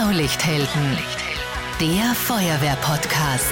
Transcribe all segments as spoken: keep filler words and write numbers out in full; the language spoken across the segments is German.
Blaulichthelden, der Feuerwehr-Podcast.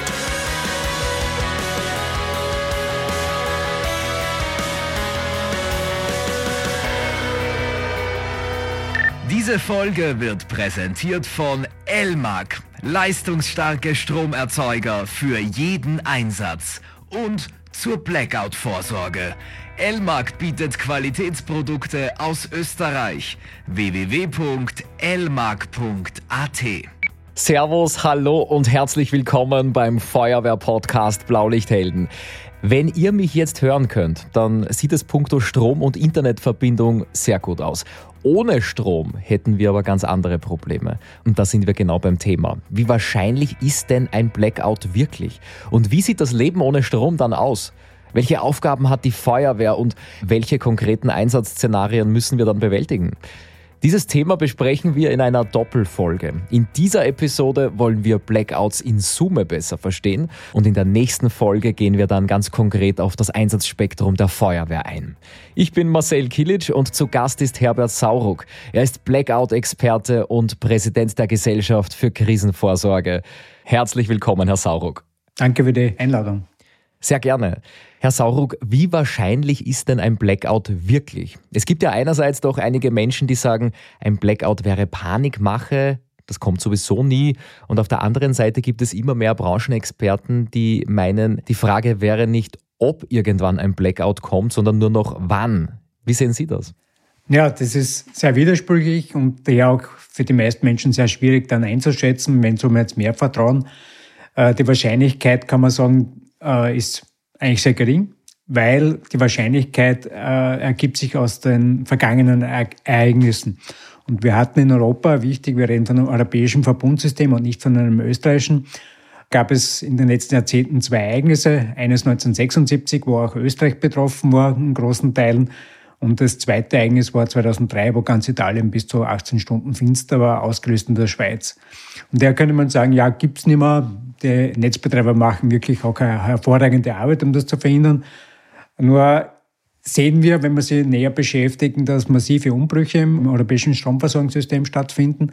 Diese Folge wird präsentiert von Elmag, leistungsstarke Stromerzeuger für jeden Einsatz und zur Blackout-Vorsorge. Elmag bietet Qualitätsprodukte aus Österreich. w w w punkt elmag punkt a t. Servus, hallo und herzlich willkommen beim Feuerwehr-Podcast Blaulichthelden. Wenn ihr mich jetzt hören könnt, dann sieht es punkto Strom- und Internetverbindung sehr gut aus. Ohne Strom hätten wir aber ganz andere Probleme. Und da sind wir genau beim Thema. Wie wahrscheinlich ist denn ein Blackout wirklich? Und wie sieht das Leben ohne Strom dann aus? Welche Aufgaben hat die Feuerwehr und welche konkreten Einsatzszenarien müssen wir dann bewältigen? Dieses Thema besprechen wir in einer Doppelfolge. In dieser Episode wollen wir Blackouts in Summe besser verstehen und in der nächsten Folge gehen wir dann ganz konkret auf das Einsatzspektrum der Feuerwehr ein. Ich bin Marcel Kilic und zu Gast ist Herbert Sauruck. Er ist Blackout-Experte und Präsident der Gesellschaft für Krisenvorsorge. Herzlich willkommen, Herr Sauruck. Danke für die Einladung. Sehr gerne. Herr Sauruck, wie wahrscheinlich ist denn ein Blackout wirklich? Es gibt ja einerseits doch einige Menschen, die sagen, ein Blackout wäre Panikmache, das kommt sowieso nie. Und auf der anderen Seite gibt es immer mehr Branchenexperten, die meinen, die Frage wäre nicht, ob irgendwann ein Blackout kommt, sondern nur noch wann. Wie sehen Sie das? Ja, das ist sehr widersprüchlich und daher auch für die meisten Menschen sehr schwierig dann einzuschätzen, wenn sie um jetzt mehr vertrauen. Die Wahrscheinlichkeit, kann man sagen, ist eigentlich sehr gering, weil die Wahrscheinlichkeit äh, ergibt sich aus den vergangenen Ereignissen. Und wir hatten in Europa, wichtig, wir reden von einem europäischen Verbundsystem und nicht von einem österreichischen, gab es in den letzten Jahrzehnten zwei Ereignisse. Eines neunzehnhundertsechsundsiebzig, wo auch Österreich betroffen war, in großen Teilen. Und das zweite Ereignis war zweitausenddrei, wo ganz Italien bis zu achtzehn Stunden finster war, ausgelöst in der Schweiz. Und da könnte man sagen, ja, gibt's nicht mehr. Die Netzbetreiber machen wirklich auch eine hervorragende Arbeit, um das zu verhindern. Nur sehen wir, wenn wir sie näher beschäftigen, dass massive Umbrüche im europäischen Stromversorgungssystem stattfinden.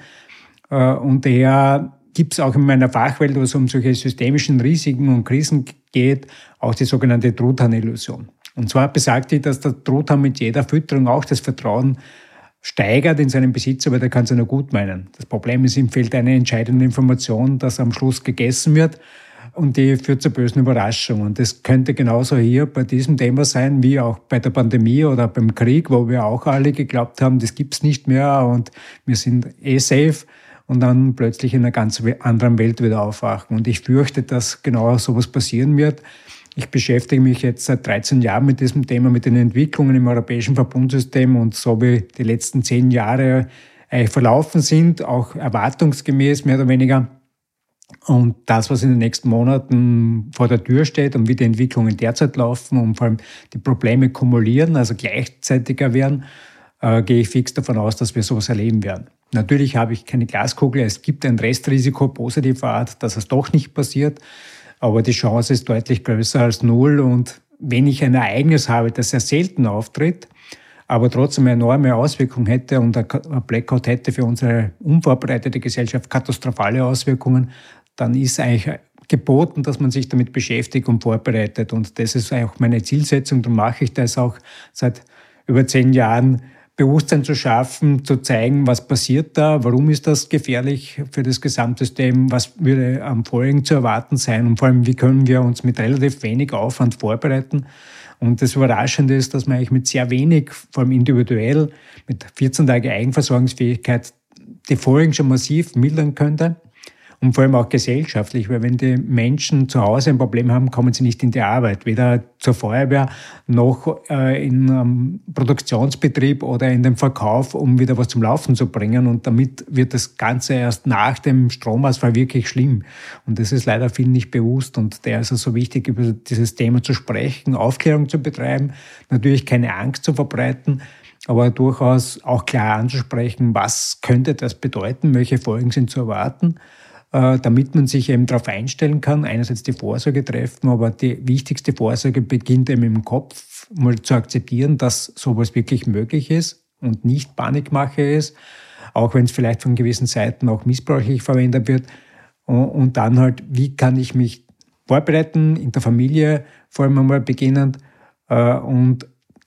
Und daher gibt es auch in meiner Fachwelt, wo es um solche systemischen Risiken und Krisen geht, auch die sogenannte Truthahn-Illusion. Und zwar besagt die, dass der Truthahn mit jeder Fütterung auch das Vertrauen steigert in seinen Besitzer, weil der kann es ja nur gut meinen. Das Problem ist, ihm fehlt eine entscheidende Information, dass am Schluss gegessen wird und die führt zur bösen Überraschung. Und das könnte genauso hier bei diesem Thema sein, wie auch bei der Pandemie oder beim Krieg, wo wir auch alle geglaubt haben, das gibt's nicht mehr und wir sind eh safe und dann plötzlich in einer ganz anderen Welt wieder aufwachen. Und ich fürchte, dass genau sowas passieren wird. Ich beschäftige mich jetzt seit dreizehn Jahren mit diesem Thema, mit den Entwicklungen im europäischen Verbundsystem und so wie die letzten zehn Jahre eigentlich verlaufen sind, auch erwartungsgemäß mehr oder weniger. Und das, was in den nächsten Monaten vor der Tür steht und wie die Entwicklungen derzeit laufen und vor allem die Probleme kumulieren, also gleichzeitiger werden, äh, gehe ich fix davon aus, dass wir sowas erleben werden. Natürlich habe ich keine Glaskugel, es gibt ein Restrisiko positiver Art, dass es doch nicht passiert. Aber die Chance ist deutlich größer als null. Und wenn ich ein Ereignis habe, das sehr selten auftritt, aber trotzdem eine enorme Auswirkung hätte und ein Blackout hätte für unsere unvorbereitete Gesellschaft katastrophale Auswirkungen, dann ist eigentlich geboten, dass man sich damit beschäftigt und vorbereitet. Und das ist auch meine Zielsetzung. Darum mache ich das auch seit über zehn Jahren, Bewusstsein zu schaffen, zu zeigen, was passiert da, warum ist das gefährlich für das Gesamtsystem, was würde am Folgen zu erwarten sein und vor allem, wie können wir uns mit relativ wenig Aufwand vorbereiten. Und das Überraschende ist, dass man eigentlich mit sehr wenig, vor allem individuell, mit vierzehn Tage Eigenversorgungsfähigkeit, die Folgen schon massiv mildern könnte. Und vor allem auch gesellschaftlich, weil wenn die Menschen zu Hause ein Problem haben, kommen sie nicht in die Arbeit, weder zur Feuerwehr noch äh, in einem Produktionsbetrieb oder in den Verkauf, um wieder was zum Laufen zu bringen. Und damit wird das Ganze erst nach dem Stromausfall wirklich schlimm. Und das ist leider vielen nicht bewusst. Und daher ist es so wichtig, über dieses Thema zu sprechen, Aufklärung zu betreiben, natürlich keine Angst zu verbreiten, aber durchaus auch klar anzusprechen, was könnte das bedeuten, welche Folgen sind zu erwarten, damit man sich eben darauf einstellen kann, einerseits die Vorsorge treffen, aber die wichtigste Vorsorge beginnt eben im Kopf, mal zu akzeptieren, dass sowas wirklich möglich ist und nicht Panikmache ist auch wenn es vielleicht von gewissen Seiten auch missbräuchlich verwendet wird. Und dann halt, wie kann ich mich vorbereiten, in der Familie vor allem einmal beginnend. Und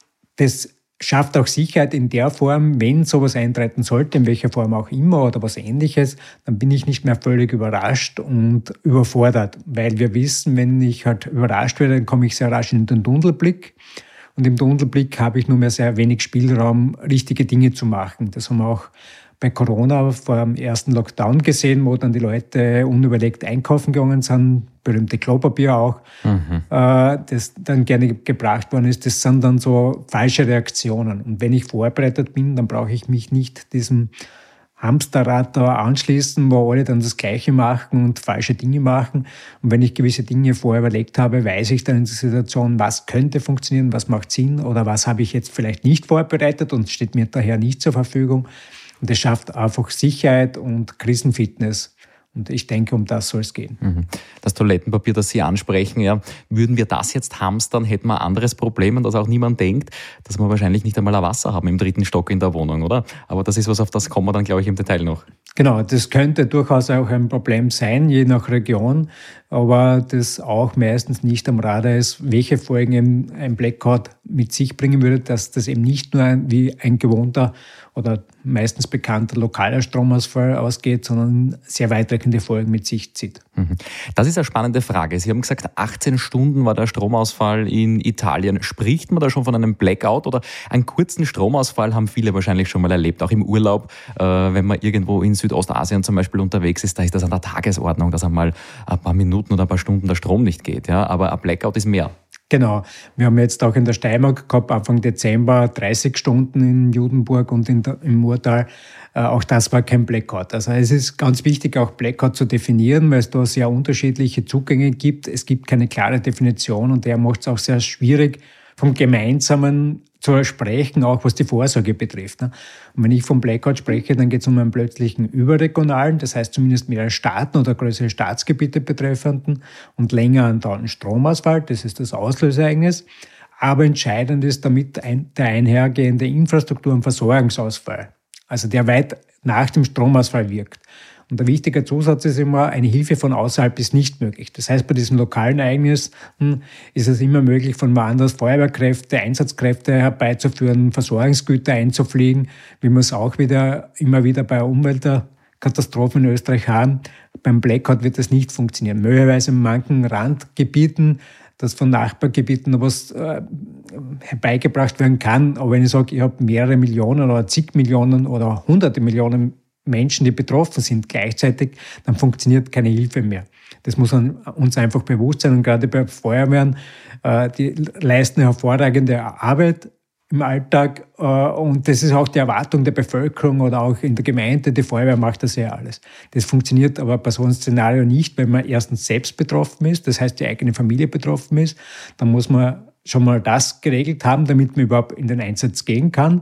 das schafft auch Sicherheit in der Form, wenn sowas eintreten sollte, in welcher Form auch immer oder was Ähnliches, dann bin ich nicht mehr völlig überrascht und überfordert, weil wir wissen, wenn ich halt überrascht werde, dann komme ich sehr rasch in den Tunnelblick und im Tunnelblick habe ich nur mehr sehr wenig Spielraum, richtige Dinge zu machen. Das haben wir auch bei Corona vor dem ersten Lockdown gesehen, wo dann die Leute unüberlegt einkaufen gegangen sind, berühmte Klopapier auch, mhm. äh, das dann gerne gebracht worden ist. Das sind dann so falsche Reaktionen. Und wenn ich vorbereitet bin, dann brauche ich mich nicht diesem Hamsterrad da anschließen, wo alle dann das Gleiche machen und falsche Dinge machen. Und wenn ich gewisse Dinge vorher überlegt habe, weiß ich dann in der Situation, was könnte funktionieren, was macht Sinn oder was habe ich jetzt vielleicht nicht vorbereitet und steht mir daher nicht zur Verfügung. Und das schafft einfach Sicherheit und Krisenfitness. Und ich denke, um das soll es gehen. Das Toilettenpapier, das Sie ansprechen, ja, würden wir das jetzt hamstern, hätten wir ein anderes Problem, an das auch niemand denkt, dass wir wahrscheinlich nicht einmal ein Wasser haben im dritten Stock in der Wohnung, oder? Aber das ist was, auf das kommen wir dann, glaube ich, im Detail noch. Genau, das könnte durchaus auch ein Problem sein, je nach Region, aber das auch meistens nicht am Radar ist, welche Folgen ein Blackout mit sich bringen würde, dass das eben nicht nur ein, wie ein gewohnter oder meistens bekannter lokaler Stromausfall ausgeht, sondern sehr weitreichende Folgen mit sich zieht. Das ist eine spannende Frage. Sie haben gesagt, achtzehn Stunden war der Stromausfall in Italien. Spricht man da schon von einem Blackout oder einen kurzen Stromausfall haben viele wahrscheinlich schon mal erlebt, auch im Urlaub, wenn man irgendwo in Südostasien zum Beispiel unterwegs ist, da ist das an der Tagesordnung, dass einmal ein paar Minuten oder ein paar Stunden der Strom nicht geht. Ja? Aber ein Blackout ist mehr. Genau. Wir haben jetzt auch in der Steiermark gehabt, Anfang Dezember, dreißig Stunden in Judenburg und in der, im Murtal. Äh, auch das war kein Blackout. Also es ist ganz wichtig, auch Blackout zu definieren, weil es da sehr unterschiedliche Zugänge gibt. Es gibt keine klare Definition und der macht es auch sehr schwierig, vom Gemeinsamen zu sprechen, auch was die Vorsorge betrifft. Und wenn ich vom Blackout spreche, dann geht es um einen plötzlichen überregionalen, das heißt zumindest mehrere Staaten oder größere Staatsgebiete betreffenden und länger andauernden Stromausfall. Das ist das Auslöseereignis. Aber entscheidend ist damit ein, der einhergehende Infrastruktur- und Versorgungsausfall, also der weit nach dem Stromausfall wirkt. Und der wichtige Zusatz ist immer, eine Hilfe von außerhalb ist nicht möglich. Das heißt, bei diesen lokalen Ereignissen ist es immer möglich, von woanders Feuerwehrkräfte, Einsatzkräfte herbeizuführen, Versorgungsgüter einzufliegen, wie wir es auch wieder immer wieder bei Umweltkatastrophen in Österreich haben. Beim Blackout wird das nicht funktionieren. Möglicherweise in manchen Randgebieten, dass von Nachbargebieten noch was äh, herbeigebracht werden kann. Aber wenn ich sage, ich habe mehrere Millionen oder zig Millionen oder hunderte Millionen Menschen, die betroffen sind gleichzeitig, dann funktioniert keine Hilfe mehr. Das muss uns einfach bewusst sein. Und gerade bei Feuerwehren, äh, die leisten hervorragende Arbeit im Alltag. Äh, und das ist auch die Erwartung der Bevölkerung oder auch in der Gemeinde. Die Feuerwehr macht das ja alles. Das funktioniert aber bei so einem Szenario nicht, wenn man erstens selbst betroffen ist, das heißt die eigene Familie betroffen ist. Dann muss man schon mal das geregelt haben, damit man überhaupt in den Einsatz gehen kann.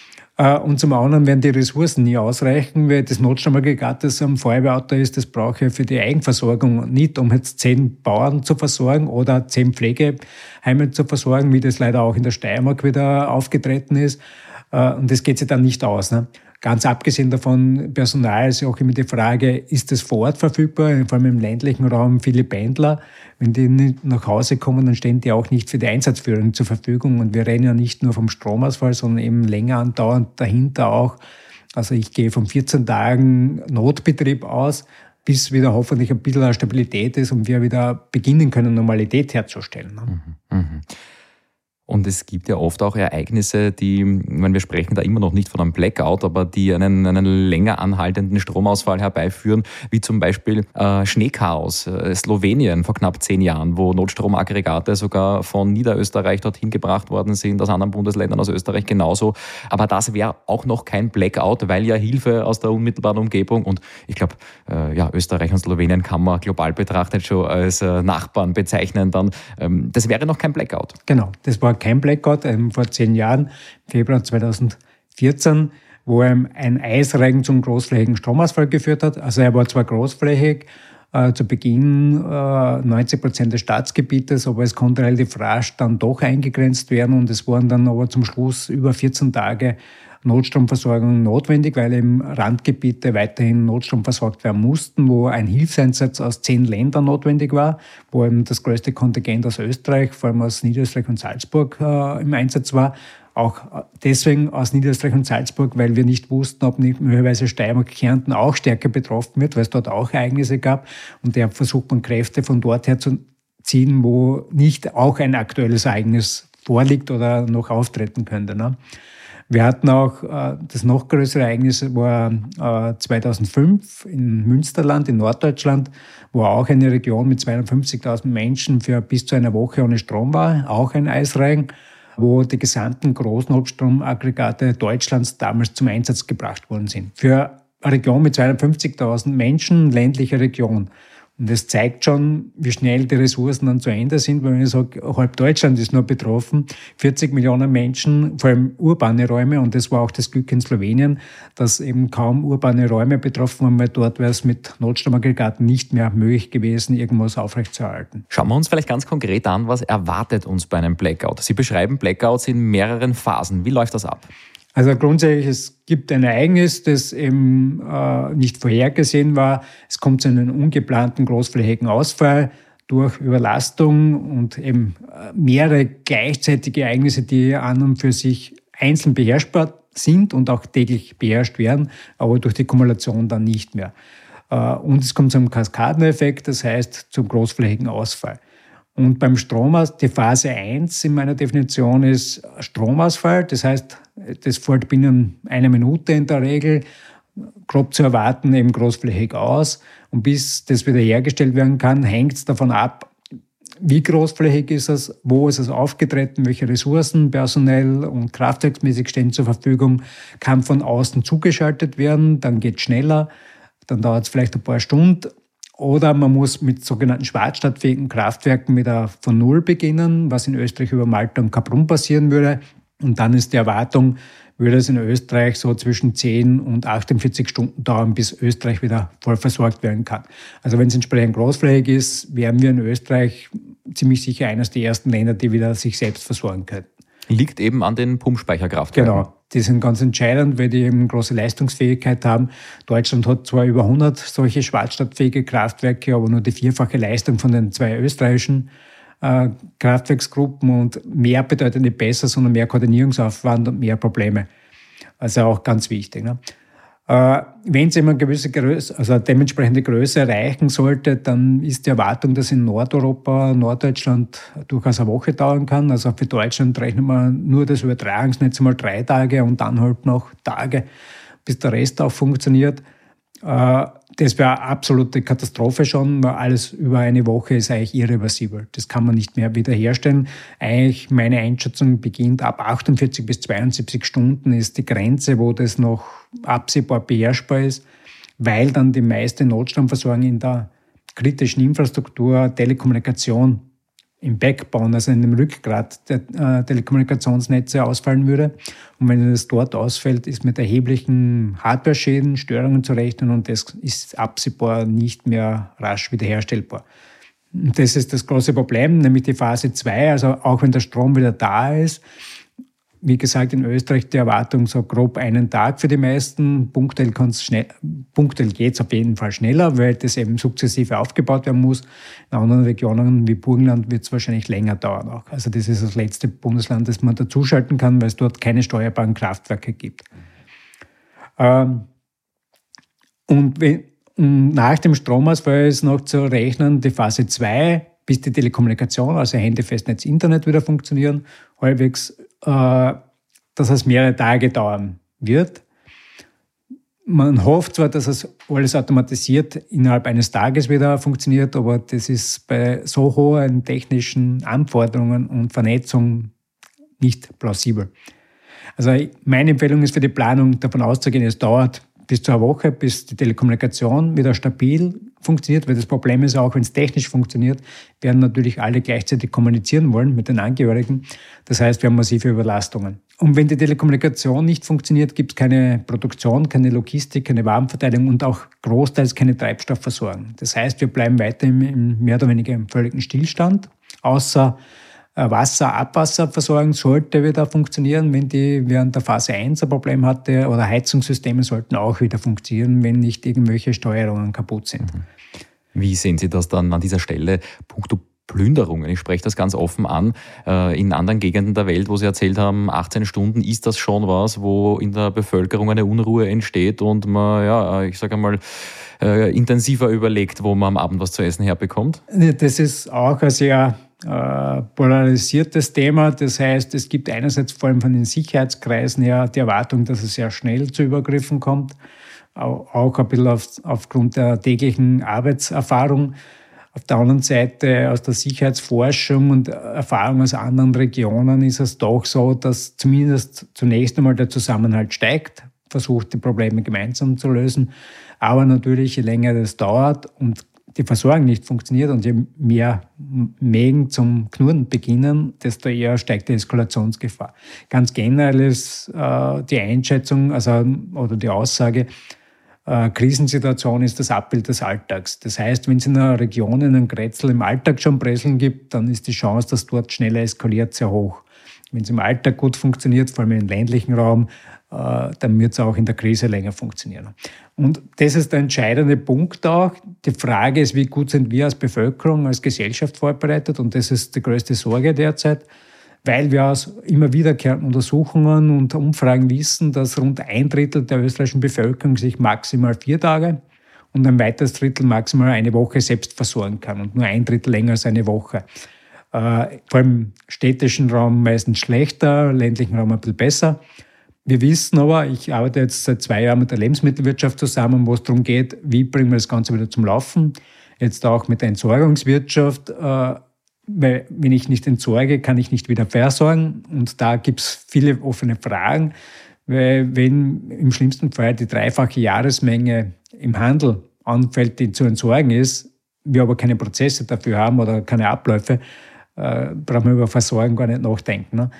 Und zum anderen werden die Ressourcen nie ausreichen, weil das Notstromaggregat, das am Feuerwehrauto ist, das brauche ich für die Eigenversorgung nicht, um jetzt zehn Bauern zu versorgen oder zehn Pflegeheime zu versorgen, wie das leider auch in der Steiermark wieder aufgetreten ist. Und das geht sich dann nicht aus. Ne? Ganz abgesehen davon, Personal ist ja auch immer die Frage, ist das vor Ort verfügbar? Vor allem im ländlichen Raum viele Pendler. Wenn die nicht nach Hause kommen, dann stehen die auch nicht für die Einsatzführung zur Verfügung. Und wir reden ja nicht nur vom Stromausfall, sondern eben länger andauernd dahinter auch. Also ich gehe von vierzehn Tagen Notbetrieb aus, bis wieder hoffentlich ein bisschen Stabilität ist und wir wieder beginnen können, Normalität herzustellen. Mhm. Mhm. Und es gibt ja oft auch Ereignisse, die, ich meine, wir sprechen da immer noch nicht von einem Blackout, aber die einen, einen länger anhaltenden Stromausfall herbeiführen, wie zum Beispiel äh, Schneechaos, äh, Slowenien vor knapp zehn Jahren, wo Notstromaggregate sogar von Niederösterreich dorthin gebracht worden sind, aus anderen Bundesländern, aus Österreich genauso. Aber das wäre auch noch kein Blackout, weil ja Hilfe aus der unmittelbaren Umgebung und ich glaube, äh, ja, Österreich und Slowenien kann man global betrachtet schon als äh, Nachbarn bezeichnen dann. Ähm, das wäre noch kein Blackout. Genau, das war kein Blackout, ähm, vor zehn Jahren, Februar zweitausendvierzehn, wo ein Eisregen zum großflächigen Stromausfall geführt hat. Also er war zwar großflächig, äh, zu Beginn äh, neunzig Prozent des Staatsgebietes, aber es konnte relativ rasch dann doch eingegrenzt werden und es waren dann aber zum Schluss über vierzehn Tage Notstromversorgung notwendig, weil eben Randgebiete weiterhin Notstrom versorgt werden mussten, wo ein Hilfseinsatz aus zehn Ländern notwendig war, wo eben das größte Kontingent aus Österreich, vor allem aus Niederösterreich und Salzburg äh, im Einsatz war. Auch deswegen aus Niederösterreich und Salzburg, weil wir nicht wussten, ob nicht möglicherweise Steiermark, Kärnten auch stärker betroffen wird, weil es dort auch Ereignisse gab. Und der versucht man Kräfte von dort her zu ziehen, wo nicht auch ein aktuelles Ereignis vorliegt oder noch auftreten könnte. Ne? Wir hatten auch äh, das noch größere Ereignis war äh, zweitausendfünf in Münsterland in Norddeutschland, wo auch eine Region mit zweihundertfünfzigtausend Menschen für bis zu einer Woche ohne Strom war, auch ein Eisregen, wo die gesamten Großnotstromaggregate Deutschlands damals zum Einsatz gebracht worden sind. Für eine Region mit zweihundertfünfzigtausend Menschen, ländliche Region. Und das zeigt schon, wie schnell die Ressourcen dann zu Ende sind, weil wenn ich sage, halb Deutschland ist nur betroffen, vierzig Millionen Menschen, vor allem urbane Räume, und das war auch das Glück in Slowenien, dass eben kaum urbane Räume betroffen waren, weil dort wäre es mit Notstromaggregaten nicht mehr möglich gewesen, irgendwas aufrechtzuerhalten. Schauen wir uns vielleicht ganz konkret an, was erwartet uns bei einem Blackout? Sie beschreiben Blackouts in mehreren Phasen. Wie läuft das ab? Also grundsätzlich, es gibt ein Ereignis, das eben äh, nicht vorhergesehen war. Es kommt zu einem ungeplanten großflächigen Ausfall durch Überlastung und eben mehrere gleichzeitige Ereignisse, die an und für sich einzeln beherrschbar sind und auch täglich beherrscht werden, aber durch die Kumulation dann nicht mehr. Äh, und es kommt zu einem Kaskadeneffekt, das heißt zum großflächigen Ausfall. Und beim Stromausfall, die Phase eins in meiner Definition ist Stromausfall. Das heißt, das fällt binnen einer Minute in der Regel, grob zu erwarten, eben großflächig aus. Und bis das wieder hergestellt werden kann, hängt es davon ab, wie großflächig ist es, wo ist es aufgetreten, welche Ressourcen personell und kraftwerksmäßig stehen zur Verfügung, kann von außen zugeschaltet werden, dann geht es schneller, dann dauert es vielleicht ein paar Stunden. Oder man muss mit sogenannten schwarzstadtfähigen Kraftwerken wieder von Null beginnen, was in Österreich über Malta und Kaprun passieren würde. Und dann ist die Erwartung, würde es in Österreich so zwischen zehn und achtundvierzig Stunden dauern, bis Österreich wieder voll versorgt werden kann. Also wenn es entsprechend großflächig ist, wären wir in Österreich ziemlich sicher eines der ersten Länder, die wieder sich selbst versorgen könnten. Liegt eben an den Pumpspeicherkraftwerken. Genau, die sind ganz entscheidend, weil die eben große Leistungsfähigkeit haben. Deutschland hat zwar über hundert solche schwarzstadtfähige Kraftwerke, aber nur die vierfache Leistung von den zwei österreichischen äh, Kraftwerksgruppen, und mehr bedeutet nicht besser, sondern mehr Koordinierungsaufwand und mehr Probleme. Also auch ganz wichtig. Ne? Äh, wenn es eben eine gewisse Größe, also eine dementsprechende Größe erreichen sollte, dann ist die Erwartung, dass in Nordeuropa, Norddeutschland durchaus eine Woche dauern kann. Also für Deutschland rechnet man nur das Übertragungsnetz mal drei Tage und dann halt noch Tage, bis der Rest auch funktioniert. Äh, das wäre eine absolute Katastrophe schon, weil alles über eine Woche ist eigentlich irreversibel. Das kann man nicht mehr wiederherstellen. Eigentlich meine Einschätzung beginnt ab achtundvierzig bis zweiundsiebzig Stunden ist die Grenze, wo das noch absehbar beherrschbar ist, weil dann die meiste Notstromversorgung in der kritischen Infrastruktur, Telekommunikation, im Backbone, also in dem Rückgrat der äh, Telekommunikationsnetze ausfallen würde. Und wenn es dort ausfällt, ist mit erheblichen Hardware-Schäden, Störungen zu rechnen, und das ist absehbar nicht mehr rasch wiederherstellbar. Und das ist das große Problem, nämlich die Phase zwei, also auch wenn der Strom wieder da ist. Wie gesagt, in Österreich die Erwartung so grob einen Tag für die meisten. Punktuell kann's schnell, punktuell geht's auf jeden Fall schneller, weil das eben sukzessive aufgebaut werden muss. In anderen Regionen wie Burgenland wird es wahrscheinlich länger dauern auch. Also das ist das letzte Bundesland, das man dazuschalten kann, weil es dort keine steuerbaren Kraftwerke gibt. Ähm, und wenn, nach dem Stromausfall ist noch zu rechnen die Phase zwei, bis die Telekommunikation, also Handy, Festnetz, Internet wieder funktionieren, halbwegs, äh, dass es mehrere Tage dauern wird. Man hofft zwar, dass es alles automatisiert innerhalb eines Tages wieder funktioniert, aber das ist bei so hohen technischen Anforderungen und Vernetzung nicht plausibel. Also meine Empfehlung ist für die Planung, davon auszugehen, es dauert bis zu einer Woche, bis die Telekommunikation wieder stabil funktioniert, weil das Problem ist auch, wenn es technisch funktioniert, werden natürlich alle gleichzeitig kommunizieren wollen mit den Angehörigen. Das heißt, wir haben massive Überlastungen. Und wenn die Telekommunikation nicht funktioniert, gibt es keine Produktion, keine Logistik, keine Warenverteilung und auch großteils keine Treibstoffversorgung. Das heißt, wir bleiben weiter im, im mehr oder weniger im völligen Stillstand, außer Wasser, Abwasserversorgung sollte wieder funktionieren, wenn die während der Phase eins ein Problem hatte, oder Heizungssysteme sollten auch wieder funktionieren, wenn nicht irgendwelche Steuerungen kaputt sind. Wie sehen Sie das dann an dieser Stelle punkto Plünderungen? Ich spreche das ganz offen an. In anderen Gegenden der Welt, wo Sie erzählt haben, achtzehn Stunden, ist das schon was, wo in der Bevölkerung eine Unruhe entsteht und man, ja, ich sage einmal, intensiver überlegt, wo man am Abend was zu essen herbekommt? Das ist auch ein sehr äh, polarisiertes Thema. Das heißt, es gibt einerseits vor allem von den Sicherheitskreisen her die Erwartung, dass es sehr schnell zu Übergriffen kommt, auch ein bisschen auf, aufgrund der täglichen Arbeitserfahrung. Auf der anderen Seite aus der Sicherheitsforschung und Erfahrung aus anderen Regionen ist es doch so, dass zumindest zunächst einmal der Zusammenhalt steigt, versucht die Probleme gemeinsam zu lösen. Aber natürlich, je länger das dauert und die Versorgung nicht funktioniert und je mehr Mägen zum Knurren beginnen, desto eher steigt die Eskalationsgefahr. Ganz generell ist äh, die Einschätzung also, oder die Aussage, äh, Krisensituation ist das Abbild des Alltags. Das heißt, wenn es in einer Region einen Kretzel im Alltag schon Prasseln gibt, dann ist die Chance, dass dort schneller eskaliert, sehr hoch. Wenn es im Alltag gut funktioniert, vor allem im ländlichen Raum, dann wird es auch in der Krise länger funktionieren. Und das ist der entscheidende Punkt auch. Die Frage ist, wie gut sind wir als Bevölkerung, als Gesellschaft vorbereitet? Und das ist die größte Sorge derzeit, weil wir aus immer wiederkehrenden Untersuchungen und Umfragen wissen, dass rund ein Drittel der österreichischen Bevölkerung sich maximal vier Tage und ein weiteres Drittel maximal eine Woche selbst versorgen kann und nur ein Drittel länger als eine Woche. Äh, vor allem im städtischen Raum meistens schlechter, im ländlichen Raum ein bisschen besser. Wir wissen aber, ich arbeite jetzt seit zwei Jahren mit der Lebensmittelwirtschaft zusammen, wo es darum geht, wie bringen wir das Ganze wieder zum Laufen. Jetzt auch mit der Entsorgungswirtschaft. Weil wenn ich nicht entsorge, kann ich nicht wieder versorgen. Und da gibt es viele offene Fragen. Weil wenn im schlimmsten Fall die dreifache Jahresmenge im Handel anfällt, die zu entsorgen ist, wir aber keine Prozesse dafür haben oder keine Abläufe, brauchen wir über Versorgung gar nicht nachdenken. Ne?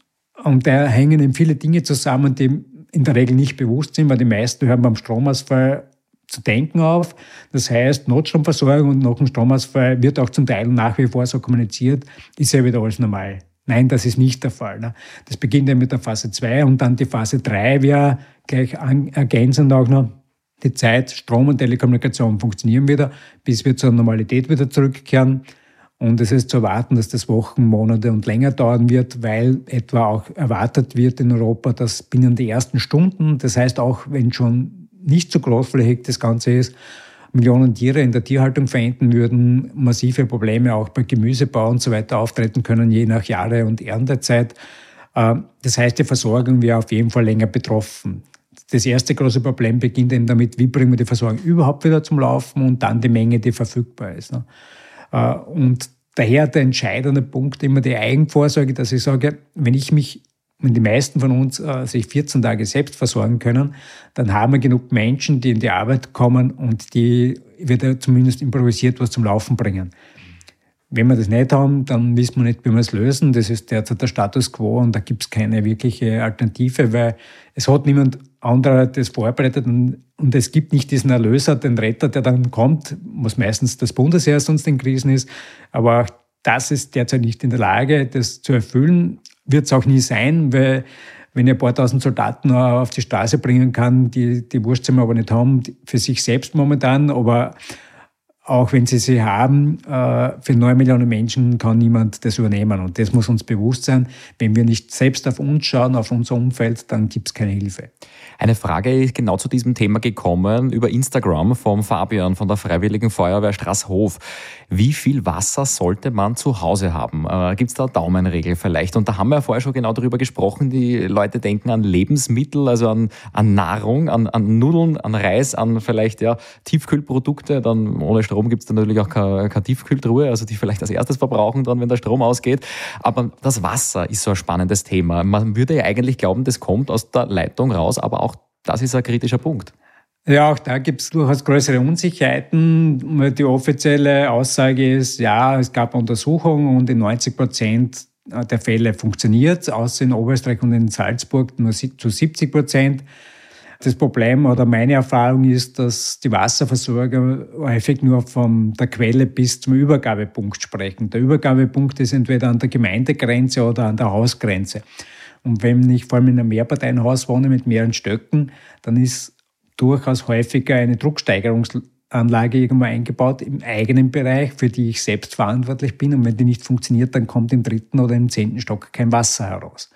Und da hängen eben viele Dinge zusammen, die in der Regel nicht bewusst sind, weil die meisten hören beim Stromausfall zu denken auf. Das heißt, Notstromversorgung und nach dem Stromausfall wird auch zum Teil nach wie vor so kommuniziert, ist ja wieder alles normal. Nein, das ist nicht der Fall. Das beginnt ja mit der Phase zwei und dann die Phase drei wäre gleich ergänzend auch noch die Zeit, Strom und Telekommunikation funktionieren wieder, bis wir zur Normalität wieder zurückkehren. Und es ist zu erwarten, dass das Wochen, Monate und länger dauern wird, weil etwa auch erwartet wird in Europa, dass binnen der ersten Stunden, das heißt auch wenn schon nicht so großflächig das Ganze ist, Millionen Tiere in der Tierhaltung verenden würden, massive Probleme auch bei Gemüsebau und so weiter auftreten können, je nach Jahre- und Erntezeit. Das heißt, die Versorgung wäre auf jeden Fall länger betroffen. Das erste große Problem beginnt eben damit, wie bringen wir die Versorgung überhaupt wieder zum Laufen und dann die Menge, die verfügbar ist. Und daher der entscheidende Punkt immer die Eigenvorsorge, dass ich sage, wenn ich mich, wenn die meisten von uns äh, sich vierzehn Tage selbst versorgen können, dann haben wir genug Menschen, die in die Arbeit kommen und die wieder zumindest improvisiert was zum Laufen bringen. Wenn wir das nicht haben, dann wissen wir nicht, wie wir es lösen. Das ist derzeit der Status quo und da gibt es keine wirkliche Alternative, weil es hat niemand anderer das vorbereitet und, und es gibt nicht diesen Erlöser, den Retter, der dann kommt, was meistens das Bundesheer sonst in Krisen ist. Aber auch das ist derzeit nicht in der Lage, das zu erfüllen. Wird es auch nie sein, weil wenn ich ein paar tausend Soldaten auf die Straße bringen kann, die die Wurstsinn aber nicht haben, für sich selbst momentan, aber auch wenn sie sie haben, für neun Millionen Menschen kann niemand das übernehmen. Und das muss uns bewusst sein. Wenn wir nicht selbst auf uns schauen, auf unser Umfeld, dann gibt es keine Hilfe. Eine Frage ist genau zu diesem Thema gekommen über Instagram vom Fabian von der Freiwilligen Feuerwehr Straßhof. Wie viel Wasser sollte man zu Hause haben? Äh, Gibt es da eine Daumenregel vielleicht? Und da haben wir ja vorher schon genau darüber gesprochen. Die Leute denken an Lebensmittel, also an, an Nahrung, an, an Nudeln, an Reis, an vielleicht ja Tiefkühlprodukte. Dann ohne Strom gibt es natürlich auch keine, keine Tiefkühltruhe, also die vielleicht als erstes verbrauchen dann, wenn der Strom ausgeht. Aber das Wasser ist so ein spannendes Thema. Man würde ja eigentlich glauben, das kommt aus der Leitung raus, aber auch das ist ein kritischer Punkt. Ja, auch da gibt es durchaus größere Unsicherheiten. Die offizielle Aussage ist, ja, es gab Untersuchungen und in neunzig Prozent der Fälle funktioniert, außer in Oberösterreich und in Salzburg nur zu siebzig Prozent. Das Problem oder meine Erfahrung ist, dass die Wasserversorger häufig nur von der Quelle bis zum Übergabepunkt sprechen. Der Übergabepunkt ist entweder an der Gemeindegrenze oder an der Hausgrenze. Und wenn ich vor allem in einem Mehrparteienhaus wohne mit mehreren Stöcken, dann ist durchaus häufiger eine Drucksteigerungsanlage irgendwo eingebaut im eigenen Bereich, für die ich selbst verantwortlich bin. Und wenn die nicht funktioniert, dann kommt im dritten oder im zehnten Stock kein Wasser heraus.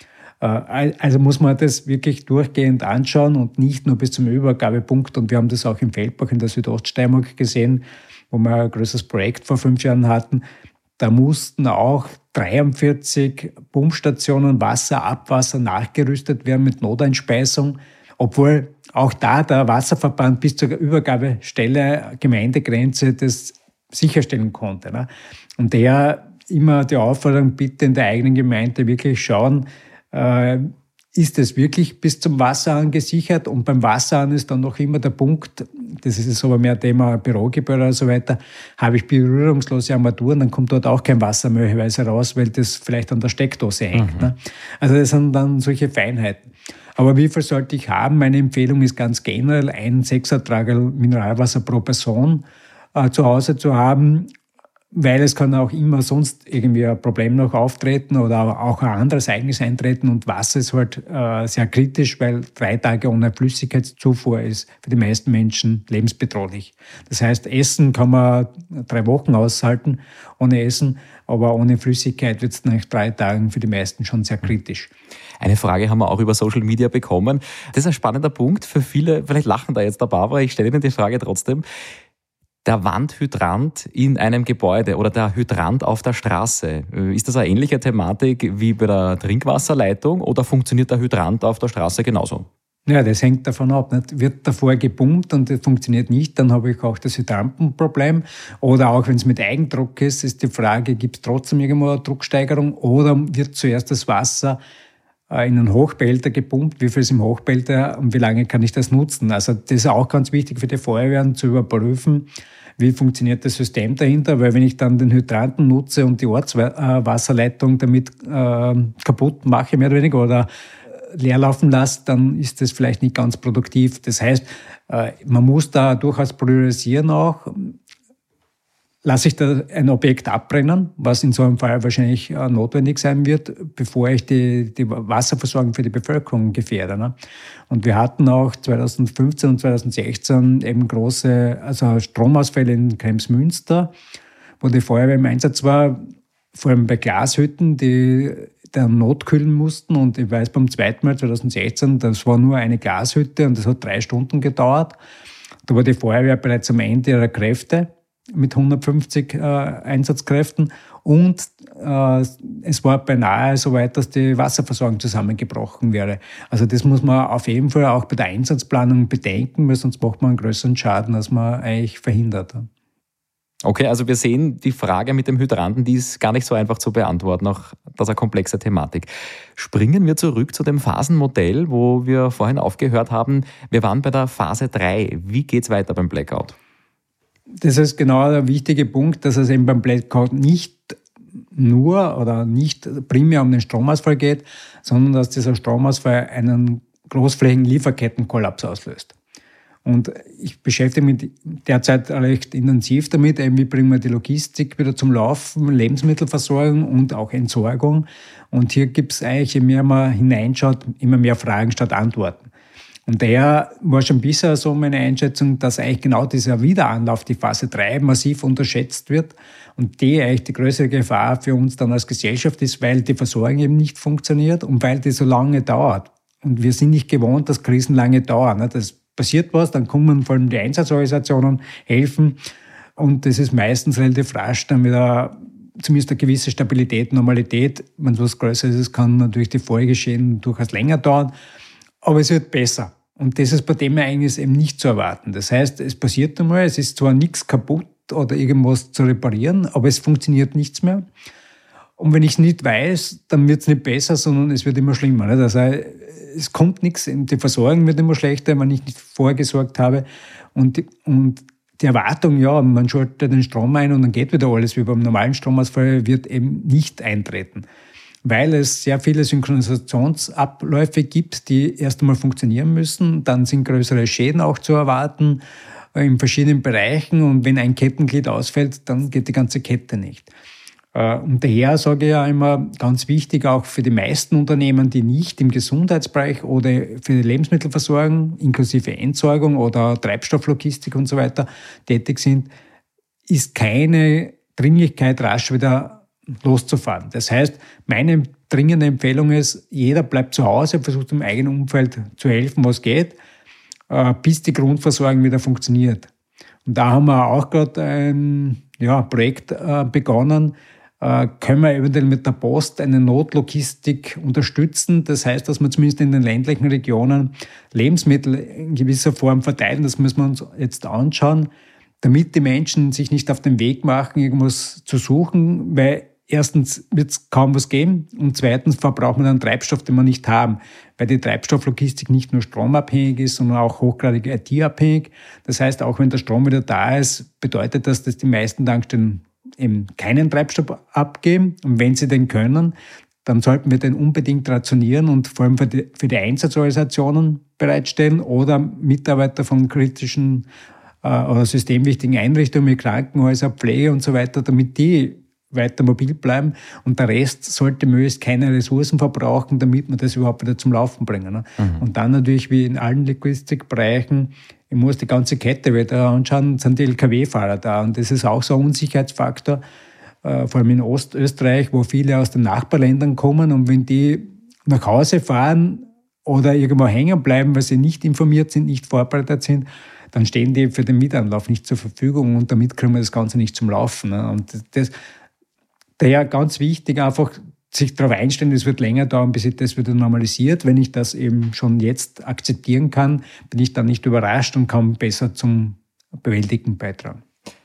Also muss man das wirklich durchgehend anschauen und nicht nur bis zum Übergabepunkt. Und wir haben das auch im Feldbach in der Südoststeiermark gesehen, wo wir ein größeres Projekt vor fünf Jahren hatten. Da mussten auch dreiundvierzig Pumpstationen Wasser, Abwasser nachgerüstet werden mit Noteinspeisung, obwohl auch da der Wasserverband bis zur Übergabestelle Gemeindegrenze das sicherstellen konnte. Und der immer die Aufforderung, bitte in der eigenen Gemeinde wirklich schauen, äh, ist es wirklich bis zum Wasserhahn gesichert? Und beim Wasserhahn ist dann noch immer der Punkt, das ist jetzt aber mehr Thema Bürogebäude und so weiter, habe ich berührungslose Armaturen, dann kommt dort auch kein Wasser möglicherweise raus, weil das vielleicht an der Steckdose hängt. Mhm. Ne? Also das sind dann solche Feinheiten. Aber wie viel sollte ich haben? Meine Empfehlung ist ganz generell, einen Sechsertragerl Mineralwasser pro Person äh, zu Hause zu haben, weil es kann auch immer sonst irgendwie ein Problem noch auftreten oder auch ein anderes Ereignis eintreten und Wasser ist halt äh, sehr kritisch, weil drei Tage ohne Flüssigkeitszufuhr ist für die meisten Menschen lebensbedrohlich. Das heißt, Essen kann man drei Wochen aushalten ohne Essen, aber ohne Flüssigkeit wird es nach drei Tagen für die meisten schon sehr kritisch. Eine Frage haben wir auch über Social Media bekommen. Das ist ein spannender Punkt für viele, vielleicht lachen da jetzt ein paar, aber ich stelle Ihnen die Frage trotzdem. Der Wandhydrant in einem Gebäude oder der Hydrant auf der Straße, ist das eine ähnliche Thematik wie bei der Trinkwasserleitung oder funktioniert der Hydrant auf der Straße genauso? Ja, das hängt davon ab. Nicht? Wird davor gepumpt und das funktioniert nicht, dann habe ich auch das Hydrantenproblem. Oder auch wenn es mit Eigendruck ist, ist die Frage, gibt es trotzdem irgendwo eine Drucksteigerung oder wird zuerst das Wasser in einen Hochbehälter gepumpt, wie viel ist im Hochbehälter und wie lange kann ich das nutzen? Also das ist auch ganz wichtig für die Feuerwehren zu überprüfen, wie funktioniert das System dahinter, weil wenn ich dann den Hydranten nutze und die Ortswasserleitung damit äh, kaputt mache, mehr oder weniger, oder leer laufen lasse, dann ist das vielleicht nicht ganz produktiv. Das heißt, äh, man muss da durchaus priorisieren auch. Lasse ich da ein Objekt abbrennen, was in so einem Fall wahrscheinlich äh, notwendig sein wird, bevor ich die, die Wasserversorgung für die Bevölkerung gefährde. Ne? Und wir hatten auch zweitausendfünfzehn und zweitausendsechzehn eben große also Stromausfälle in Kremsmünster, wo die Feuerwehr im Einsatz war, vor allem bei Glashütten, die dann notkühlen mussten. Und ich weiß, beim zweiten Mal zweitausendsechzehn, das war nur eine Glashütte und das hat drei Stunden gedauert. Da war die Feuerwehr bereits am Ende ihrer Kräfte mit hundertfünfzig äh, Einsatzkräften und äh, es war beinahe so weit, dass die Wasserversorgung zusammengebrochen wäre. Also das muss man auf jeden Fall auch bei der Einsatzplanung bedenken, weil sonst macht man einen größeren Schaden, als man eigentlich verhindert. Okay, also wir sehen, die Frage mit dem Hydranten, die ist gar nicht so einfach zu beantworten, auch das ist eine komplexe Thematik. Springen wir zurück zu dem Phasenmodell, wo wir vorhin aufgehört haben. Wir waren bei der Phase drei. Wie geht's weiter beim Blackout? Das ist genau der wichtige Punkt, dass es eben beim Blackout nicht nur oder nicht primär um den Stromausfall geht, sondern dass dieser Stromausfall einen großflächigen Lieferkettenkollaps auslöst. Und ich beschäftige mich derzeit recht intensiv damit, eben wie bringen wir die Logistik wieder zum Laufen, Lebensmittelversorgung und auch Entsorgung. Und hier gibt es eigentlich, je mehr man hineinschaut, immer mehr Fragen statt Antworten. Und daher war schon bisher so meine Einschätzung, dass eigentlich genau dieser Wiederanlauf, die Phase drei, massiv unterschätzt wird und die eigentlich die größere Gefahr für uns dann als Gesellschaft ist, weil die Versorgung eben nicht funktioniert und weil die so lange dauert. Und wir sind nicht gewohnt, dass Krisen lange dauern. Das passiert was, dann kommen vor allem die Einsatzorganisationen, helfen und das ist meistens relativ rasch dann wieder zumindest eine gewisse Stabilität, Normalität. Wenn was Größeres ist, kann natürlich die Folgeschäden durchaus länger dauern, aber es wird besser. Und das ist bei dem Ereignis eben nicht zu erwarten. Das heißt, es passiert einmal, es ist zwar nichts kaputt oder irgendwas zu reparieren, aber es funktioniert nichts mehr. Und wenn ich es nicht weiß, dann wird es nicht besser, sondern es wird immer schlimmer. Also es kommt nichts, die Versorgung wird immer schlechter, wenn ich nicht vorgesorgt habe. Und die, und die Erwartung, ja, man schaltet den Strom ein und dann geht wieder alles wie beim normalen Stromausfall, wird eben nicht eintreten. weil es sehr viele Synchronisationsabläufe gibt, die erst einmal funktionieren müssen. Dann sind größere Schäden auch zu erwarten in verschiedenen Bereichen. Und wenn ein Kettenglied ausfällt, dann geht die ganze Kette nicht. Und daher sage ich ja immer, ganz wichtig auch für die meisten Unternehmen, die nicht im Gesundheitsbereich oder für die Lebensmittelversorgung inklusive Entsorgung oder Treibstofflogistik und so weiter tätig sind, ist keine Dringlichkeit, rasch wieder loszufahren. Das heißt, meine dringende Empfehlung ist, jeder bleibt zu Hause, versucht im eigenen Umfeld zu helfen, was geht, bis die Grundversorgung wieder funktioniert. Und da haben wir auch gerade ein ja, Projekt begonnen, können wir eventuell mit der Post eine Notlogistik unterstützen. Das heißt, dass wir zumindest in den ländlichen Regionen Lebensmittel in gewisser Form verteilen. Das müssen wir uns jetzt anschauen, damit die Menschen sich nicht auf den Weg machen, irgendwas zu suchen, weil erstens wird es kaum was geben und zweitens verbrauchen wir dann Treibstoff, den wir nicht haben, weil die Treibstofflogistik nicht nur stromabhängig ist, sondern auch hochgradig I T-abhängig. Das heißt, auch wenn der Strom wieder da ist, bedeutet das, dass die meisten Tankstellen eben keinen Treibstoff abgeben. Und wenn sie den können, dann sollten wir den unbedingt rationieren und vor allem für die, für die Einsatzorganisationen bereitstellen oder Mitarbeiter von kritischen äh, oder systemwichtigen Einrichtungen wie Krankenhäuser, Pflege und so weiter, damit die weiter mobil bleiben. Und der Rest sollte möglichst keine Ressourcen verbrauchen, damit wir das überhaupt wieder zum Laufen bringen. Ne? Mhm. Und dann natürlich wie in allen Logistikbereichen, ich muss die ganze Kette wieder anschauen, sind die L K W-Fahrer da. Und das ist auch so ein Unsicherheitsfaktor, äh, vor allem in Ostösterreich, wo viele aus den Nachbarländern kommen. Und wenn die nach Hause fahren oder irgendwo hängen bleiben, weil sie nicht informiert sind, nicht vorbereitet sind, dann stehen die für den Mitanlauf nicht zur Verfügung und damit kriegen wir das Ganze nicht zum Laufen. Ne? Und das, daher ganz wichtig, einfach sich darauf einstellen, es wird länger dauern, bis sich das wieder normalisiert. Wenn ich das eben schon jetzt akzeptieren kann, bin ich dann nicht überrascht und kann besser zum Bewältigen beitragen.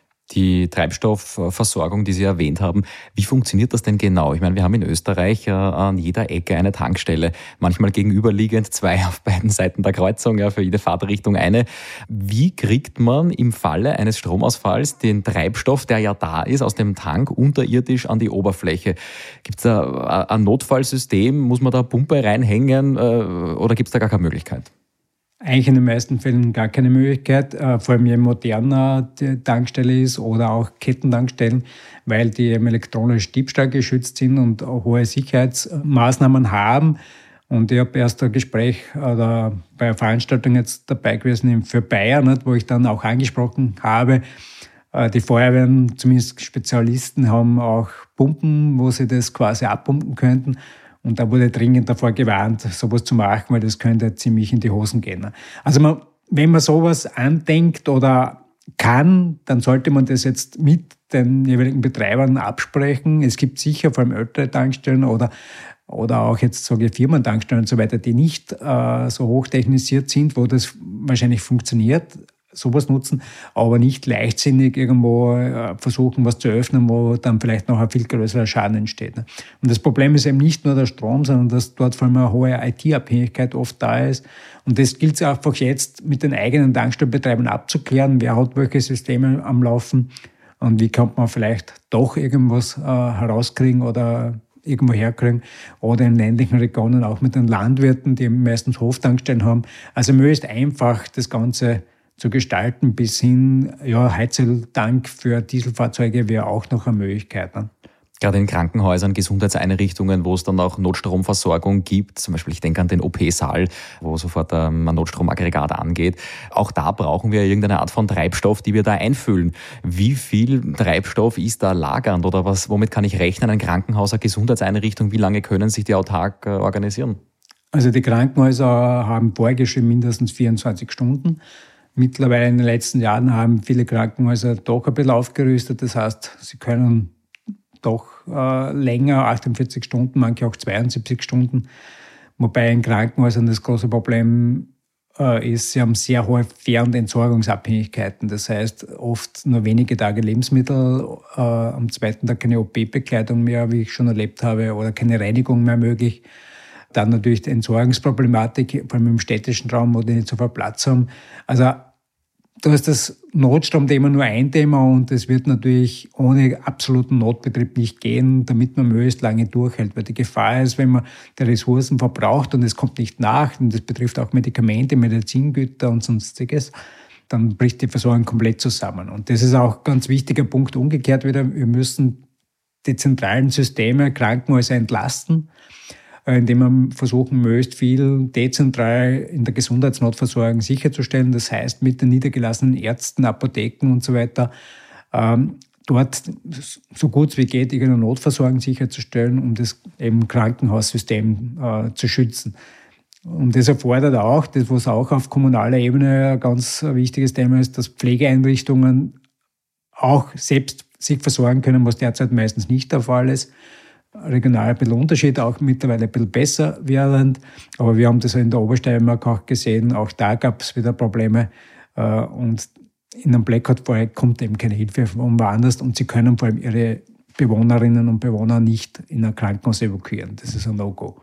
Die Treibstoffversorgung, die Sie erwähnt haben, wie funktioniert das denn genau? Ich meine, wir haben in Österreich äh, an jeder Ecke eine Tankstelle, manchmal gegenüberliegend zwei auf beiden Seiten der Kreuzung, ja, für jede Fahrtrichtung eine. Wie kriegt man im Falle eines Stromausfalls den Treibstoff, der ja da ist, aus dem Tank unterirdisch an die Oberfläche? Gibt es da ein Notfallsystem? Muss man da eine Pumpe reinhängen äh, oder gibt es da gar keine Möglichkeit? Eigentlich in den meisten Fällen gar keine Möglichkeit, vor allem je moderner die Tankstelle ist oder auch Kettentankstellen, weil die eben elektronisch Diebstahl geschützt sind und auch hohe Sicherheitsmaßnahmen haben. Und ich habe erst ein Gespräch oder bei einer Veranstaltung jetzt dabei gewesen für Bayern, wo ich dann auch angesprochen habe, die Feuerwehren, zumindest Spezialisten, haben auch Pumpen, wo sie das quasi abpumpen könnten. Und da wurde dringend davor gewarnt, sowas zu machen, weil das könnte ziemlich in die Hosen gehen. Also man, wenn man sowas andenkt oder kann, dann sollte man das jetzt mit den jeweiligen Betreibern absprechen. Es gibt sicher vor allem ältere Tankstellen oder, oder auch jetzt sage ich Firmentankstellen und so weiter, die nicht äh, so hochtechnisiert sind, wo das wahrscheinlich funktioniert. Sowas nutzen, aber nicht leichtsinnig irgendwo versuchen, was zu öffnen, wo dann vielleicht noch ein viel größerer Schaden entsteht. Und das Problem ist eben nicht nur der Strom, sondern dass dort vor allem eine hohe I T-Abhängigkeit oft da ist. Und das gilt es einfach jetzt mit den eigenen Tankstellenbetreibern abzuklären, wer hat welche Systeme am Laufen und wie kann man vielleicht doch irgendwas äh, herauskriegen oder irgendwo herkriegen oder in ländlichen Regionen auch mit den Landwirten, die meistens Hoftankstellen haben. Also möglichst einfach das Ganze zu gestalten, bis hin, ja, Heizöltank für Dieselfahrzeuge wäre auch noch eine Möglichkeit. Ne? Gerade in Krankenhäusern, Gesundheitseinrichtungen, wo es dann auch Notstromversorgung gibt, zum Beispiel ich denke an den O P-Saal, wo sofort ein Notstromaggregat angeht. Auch da brauchen wir irgendeine Art von Treibstoff, die wir da einfüllen. Wie viel Treibstoff ist da lagernd oder was? Womit kann ich rechnen? Ein Krankenhaus, eine Gesundheitseinrichtung, wie lange können sich die autark organisieren? Also die Krankenhäuser haben vorgeschrieben mindestens vierundzwanzig Stunden. Mittlerweile in den letzten Jahren haben viele Krankenhäuser doch ein bisschen aufgerüstet. Das heißt, sie können doch äh, länger, achtundvierzig Stunden, manche auch zweiundsiebzig Stunden. Wobei in Krankenhäusern das große Problem äh, ist, sie haben sehr hohe Fähr- und Entsorgungsabhängigkeiten. Das heißt, oft nur wenige Tage Lebensmittel, äh, am zweiten Tag keine O P-Bekleidung mehr, wie ich schon erlebt habe, oder keine Reinigung mehr möglich. Dann natürlich die Entsorgungsproblematik, vor allem im städtischen Raum, wo die nicht so viel Platz haben. Also da ist das Notstromthema nur ein Thema und es wird natürlich ohne absoluten Notbetrieb nicht gehen, damit man möglichst lange durchhält. Weil die Gefahr ist, wenn man die Ressourcen verbraucht und es kommt nicht nach, und das betrifft auch Medikamente, Medizingüter und sonstiges, dann bricht die Versorgung komplett zusammen. Und das ist auch ein ganz wichtiger Punkt. Umgekehrt wieder, wir müssen die zentralen Systeme, Krankenhäuser entlasten, indem wir versuchen, möglichst viel dezentral in der Gesundheitsnotversorgung sicherzustellen. Das heißt, mit den niedergelassenen Ärzten, Apotheken und so weiter, ähm, dort so gut wie geht irgendeine Notversorgung sicherzustellen, um das eben Krankenhaussystem äh, zu schützen. Und das erfordert auch, das was auch auf kommunaler Ebene ein ganz wichtiges Thema ist, dass Pflegeeinrichtungen auch selbst sich versorgen können, was derzeit meistens nicht der Fall ist. Regional ein bisschen Unterschied, auch mittlerweile ein bisschen besser werdend. Aber wir haben das in der Obersteiermark auch gesehen, auch da gab es wieder Probleme. Und in einem Blackout-Fall kommt eben keine Hilfe von woanders und sie können vor allem ihre Bewohnerinnen und Bewohner nicht in ein Krankenhaus evakuieren. Das ist ein No-Go.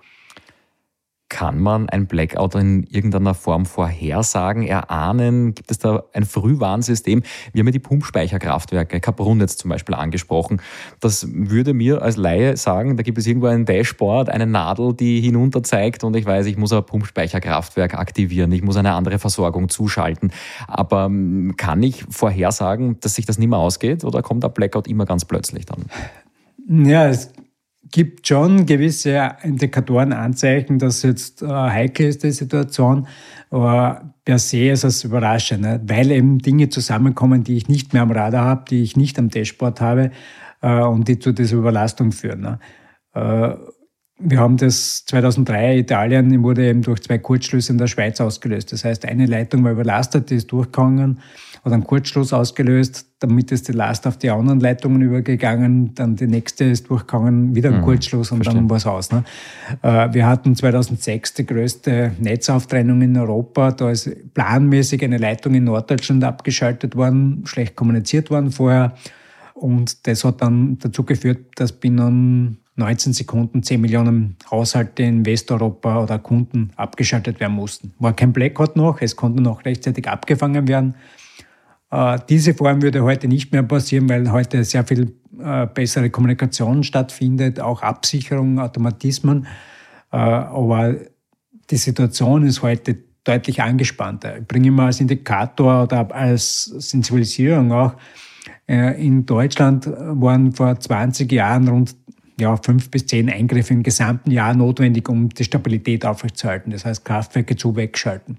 Kann man ein Blackout in irgendeiner Form vorhersagen, erahnen? Gibt es da ein Frühwarnsystem? Wir haben ja die Pumpspeicherkraftwerke, Kaprun jetzt zum Beispiel angesprochen. Das würde mir als Laie sagen, da gibt es irgendwo ein Dashboard, eine Nadel, die hinunter zeigt und ich weiß, ich muss ein Pumpspeicherkraftwerk aktivieren, ich muss eine andere Versorgung zuschalten. Aber kann ich vorhersagen, dass sich das nicht mehr ausgeht oder kommt der Blackout immer ganz plötzlich dann? Ja, es gibt schon gewisse Indikatoren, Anzeichen, dass jetzt äh, heikel ist die Situation, aber per se ist es überraschend, ne? Weil eben Dinge zusammenkommen, die ich nicht mehr am Radar habe, die ich nicht am Dashboard habe äh, und die zu dieser Überlastung führen. Ne? Äh, wir haben das zweitausenddrei, Italien wurde eben durch zwei Kurzschlüsse in der Schweiz ausgelöst. Das heißt, eine Leitung war überlastet, die ist durchgegangen, hat einen Kurzschluss ausgelöst, damit ist die Last auf die anderen Leitungen übergegangen, dann die nächste ist durchgegangen, wieder ein mhm, Kurzschluss und verstehe. Dann war es aus. Ne? Wir hatten zweitausendsechs die größte Netzauftrennung in Europa, da ist planmäßig eine Leitung in Norddeutschland abgeschaltet worden, schlecht kommuniziert worden vorher und das hat dann dazu geführt, dass binnen neunzehn Sekunden zehn Millionen Haushalte in Westeuropa oder Kunden abgeschaltet werden mussten. War kein Blackout noch, es konnte noch rechtzeitig abgefangen werden. Äh, diese Form würde heute nicht mehr passieren, weil heute sehr viel äh, bessere Kommunikation stattfindet, auch Absicherung, Automatismen. Äh, aber die Situation ist heute deutlich angespannter. Ich bringe mal als Indikator oder als Sensibilisierung auch, äh, in Deutschland waren vor zwanzig Jahren rund ja, fünf bis zehn Eingriffe im gesamten Jahr notwendig, um die Stabilität aufrechtzuerhalten. Das heißt, Kraftwerke zu wegschalten.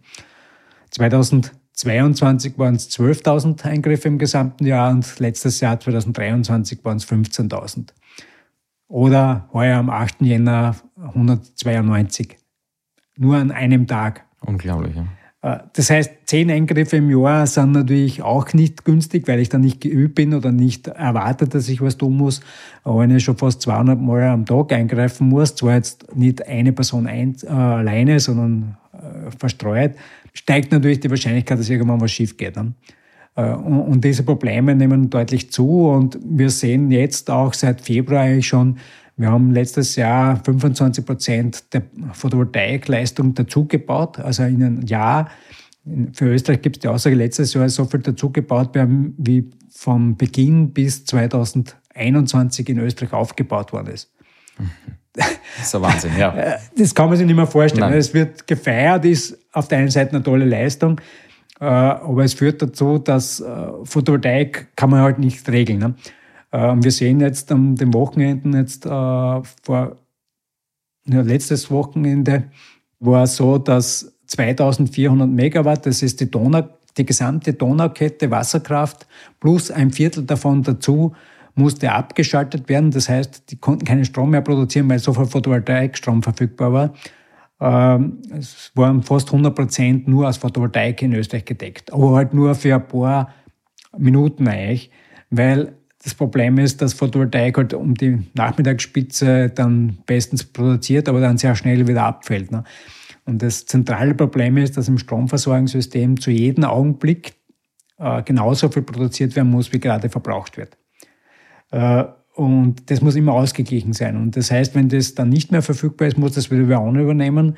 zweitausendzweiundzwanzig waren es zwölftausend Eingriffe im gesamten Jahr und letztes Jahr, zweitausenddreiundzwanzig, waren es fünfzehntausend. Oder heuer am achten Jänner hundertzweiundneunzig. Nur an einem Tag. Unglaublich, ja. Das heißt, zehn Eingriffe im Jahr sind natürlich auch nicht günstig, weil ich dann nicht geübt bin oder nicht erwarte, dass ich was tun muss. Aber wenn ich schon fast zweihundert Mal am Tag eingreifen muss, zwar jetzt nicht eine Person ein, äh, alleine, sondern äh, verstreut, steigt natürlich die Wahrscheinlichkeit, dass irgendwann was schief geht. Ne? Äh, und, und diese Probleme nehmen deutlich zu und wir sehen jetzt auch seit Februar eigentlich schon, wir haben letztes Jahr fünfundzwanzig Prozent der Photovoltaikleistung dazugebaut, also in einem Jahr. Für Österreich gibt es die Aussage, letztes Jahr ist so viel dazugebaut, wie vom Beginn bis zweitausendeinundzwanzig in Österreich aufgebaut worden ist. Das ist ein Wahnsinn, ja. Das kann man sich nicht mehr vorstellen. Nein. Es wird gefeiert, ist auf der einen Seite eine tolle Leistung, aber es führt dazu, dass Photovoltaik kann man halt nicht regeln. Ne? Wir sehen jetzt am den Wochenenden, jetzt äh, vor ja, letztes Wochenende war es so, dass zweitausendvierhundert Megawatt, das ist die Donau, die gesamte Donaukette Wasserkraft plus ein Viertel davon dazu musste abgeschaltet werden. Das heißt, die konnten keinen Strom mehr produzieren, weil so viel Photovoltaikstrom verfügbar war. Ähm, es waren fast hundert Prozent nur aus Photovoltaik in Österreich gedeckt, aber halt nur für ein paar Minuten eigentlich, weil das Problem ist, dass Photovoltaik halt um die Nachmittagsspitze dann bestens produziert, aber dann sehr schnell wieder abfällt. Ne? Und das zentrale Problem ist, dass im Stromversorgungssystem zu jedem Augenblick äh, genauso viel produziert werden muss, wie gerade verbraucht wird. Äh, und das muss immer ausgeglichen sein. Und das heißt, wenn das dann nicht mehr verfügbar ist, muss das wieder wer übernehmen.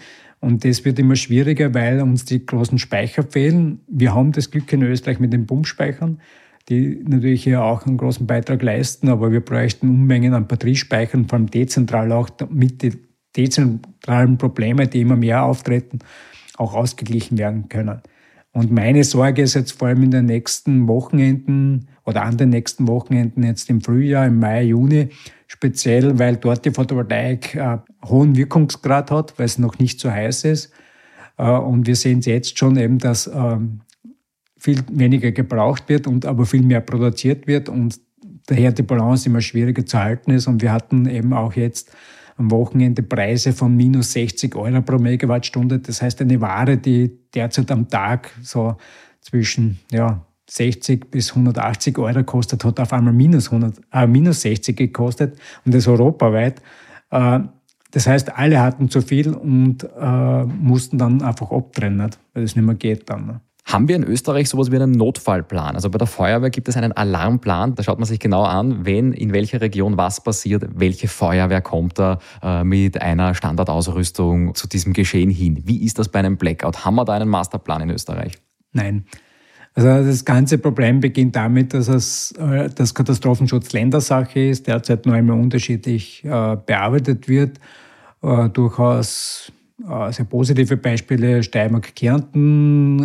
Und das wird immer schwieriger, weil uns die großen Speicher fehlen. Wir haben das Glück in Österreich mit den Pumpspeichern, die natürlich hier auch einen großen Beitrag leisten, aber wir bräuchten Unmengen an Batteriespeichern, vor allem dezentral auch, damit die dezentralen Probleme, die immer mehr auftreten, auch ausgeglichen werden können. Und meine Sorge ist jetzt vor allem in den nächsten Wochenenden oder an den nächsten Wochenenden jetzt im Frühjahr, im Mai, Juni, speziell, weil dort die Photovoltaik äh, hohen Wirkungsgrad hat, weil es noch nicht so heiß ist. Äh, und wir sehen es jetzt schon eben, dass äh, viel weniger gebraucht wird und aber viel mehr produziert wird und daher die Balance immer schwieriger zu halten ist. Und wir hatten eben auch jetzt am Wochenende Preise von minus sechzig Euro pro Megawattstunde. Das heißt, eine Ware, die derzeit am Tag so zwischen ja, sechzig bis hundertachtzig Euro kostet, hat auf einmal minus, hundert, äh, minus sechzig gekostet und das europaweit. Äh, das heißt, alle hatten zu viel und äh, mussten dann einfach abtrennen, weil es nicht mehr geht dann. Ne? Haben wir in Österreich sowas wie einen Notfallplan? Also bei der Feuerwehr gibt es einen Alarmplan, da schaut man sich genau an, wenn in welcher Region was passiert, welche Feuerwehr kommt da äh, mit einer Standardausrüstung zu diesem Geschehen hin. Wie ist das bei einem Blackout? Haben wir da einen Masterplan in Österreich? Nein. Also das ganze Problem beginnt damit, dass es äh, das Katastrophenschutz Ländersache ist, derzeit noch einmal unterschiedlich äh, bearbeitet wird, äh, durchaus sehr positive Beispiele, Steiermark, Kärnten,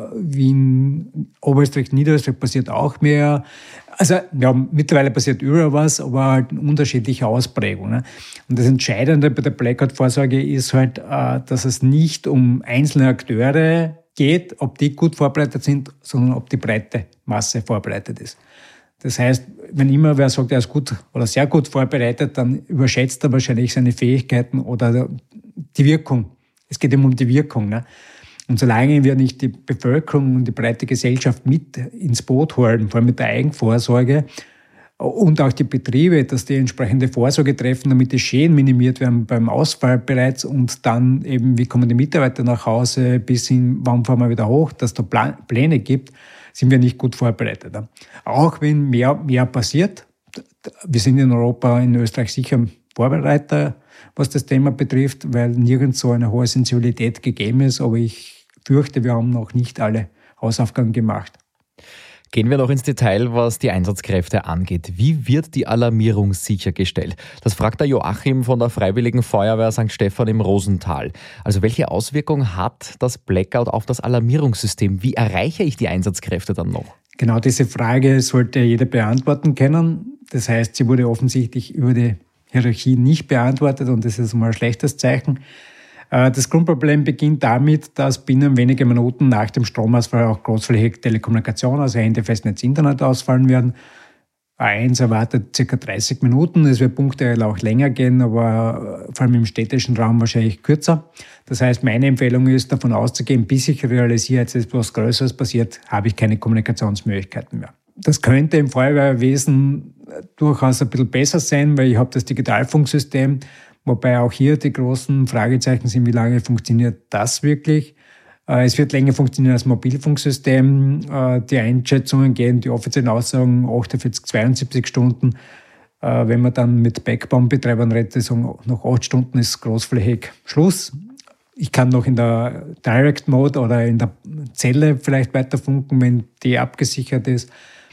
Wien, Oberösterreich, Niederösterreich passiert auch mehr. Also ja, mittlerweile passiert überall was, aber halt in unterschiedlicher Ausprägung. Ne? Und das Entscheidende bei der Blackout-Vorsorge ist halt, dass es nicht um einzelne Akteure geht, ob die gut vorbereitet sind, sondern ob die breite Masse vorbereitet ist. Das heißt, wenn immer wer sagt, er ist gut oder sehr gut vorbereitet, dann überschätzt er wahrscheinlich seine Fähigkeiten oder die Wirkung. Es geht immer um die Wirkung. Ne? Und solange wir nicht die Bevölkerung und die breite Gesellschaft mit ins Boot holen, vor allem mit der Eigenvorsorge und auch die Betriebe, dass die entsprechende Vorsorge treffen, damit die Schäden minimiert werden beim Ausfall bereits und dann eben, wie kommen die Mitarbeiter nach Hause, bis hin, wann fahren wir wieder hoch, dass es da Pläne gibt, sind wir nicht gut vorbereitet. Ne? Auch wenn mehr, mehr passiert, wir sind in Europa, in Österreich sicher Vorbereiter, was das Thema betrifft, weil nirgends so eine hohe Sensibilität gegeben ist. Aber ich fürchte, wir haben noch nicht alle Hausaufgaben gemacht. Gehen wir noch ins Detail, was die Einsatzkräfte angeht. Wie wird die Alarmierung sichergestellt? Das fragt der Joachim von der Freiwilligen Feuerwehr Sankt Stephan im Rosental. Also welche Auswirkung hat das Blackout auf das Alarmierungssystem? Wie erreiche ich die Einsatzkräfte dann noch? Genau, diese Frage sollte jeder beantworten können. Das heißt, sie wurde offensichtlich über die Hierarchie nicht beantwortet und das ist mal ein schlechtes Zeichen. Das Grundproblem beginnt damit, dass binnen weniger Minuten nach dem Stromausfall auch großflächig Telekommunikation, also Handy, Festnetz, Internet ausfallen werden. A eins erwartet ca. dreißig Minuten. Es wird punktuell auch länger gehen, aber vor allem im städtischen Raum wahrscheinlich kürzer. Das heißt, meine Empfehlung ist, davon auszugehen, bis ich realisiere, jetzt ist etwas Größeres passiert, habe ich keine Kommunikationsmöglichkeiten mehr. Das könnte im Feuerwehrwesen durchaus ein bisschen besser sein, weil ich habe das Digitalfunksystem, wobei auch hier die großen Fragezeichen sind, wie lange funktioniert das wirklich. Es wird länger funktionieren als Mobilfunksystem. Die Einschätzungen gehen, die offiziellen Aussagen achtundvierzig, zweiundsiebzig Stunden. Wenn man dann mit Backbone-Betreibern redet, sagen, nach acht Stunden ist großflächig Schluss. Ich kann noch in der Direct Mode oder in der Zelle vielleicht weiter funken, wenn die abgesichert ist.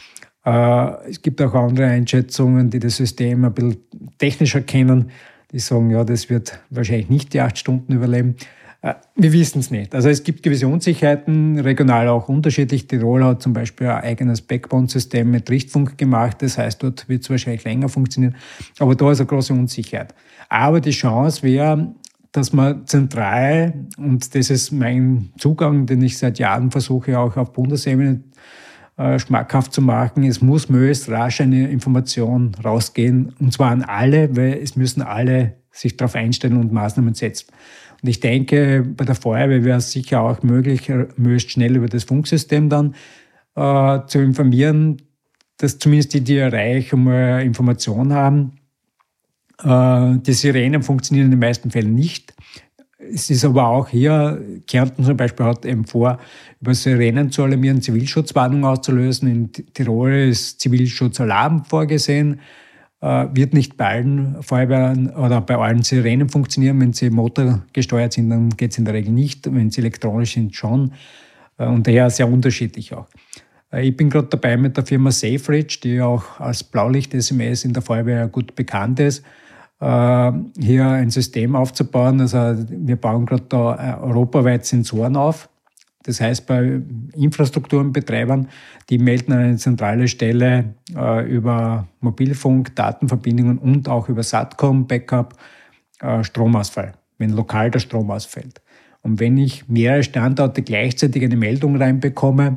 Es gibt auch andere Einschätzungen, die das System ein bisschen technischer kennen. Die sagen, ja, das wird wahrscheinlich nicht die acht Stunden überleben. Wir wissen es nicht. Also es gibt gewisse Unsicherheiten, regional auch unterschiedlich. Tirol hat zum Beispiel ein eigenes Backbone-System mit Richtfunk gemacht. Das heißt, dort wird es wahrscheinlich länger funktionieren. Aber da ist eine große Unsicherheit. Aber die Chance wäre, dass man zentral, und das ist mein Zugang, den ich seit Jahren versuche, auch auf Bundesebene äh, schmackhaft zu machen, es muss möglichst rasch eine Information rausgehen, und zwar an alle, weil es müssen alle sich darauf einstellen und Maßnahmen setzen. Und ich denke, bei der Feuerwehr wäre es sicher auch möglich, möglichst schnell über das Funksystem dann äh, zu informieren, dass zumindest die, die erreichen, mal Informationen haben. Äh, die Sirenen funktionieren in den meisten Fällen nicht. Es ist aber auch hier, Kärnten zum Beispiel hat eben vor, über Sirenen zu alarmieren, Zivilschutzwarnung auszulösen. In Tirol ist Zivilschutzalarm vorgesehen. äh, wird nicht bei allen Feuerwehren oder bei allen Sirenen funktionieren. Wenn sie motorgesteuert sind, dann geht es in der Regel nicht. Wenn sie elektronisch sind, schon. Äh, und daher sehr unterschiedlich auch. Äh, ich bin gerade dabei mit der Firma SafeRidge, die auch als Blaulicht-S M S in der Feuerwehr gut bekannt ist, äh, hier ein System aufzubauen. Also wir bauen gerade da äh, europaweit Sensoren auf. Das heißt, bei Infrastrukturenbetreibern, die melden an eine zentrale Stelle äh, über Mobilfunk, Datenverbindungen und auch über Satcom, Backup, äh, Stromausfall, wenn lokal der Strom ausfällt. Und wenn ich mehrere Standorte gleichzeitig eine Meldung reinbekomme,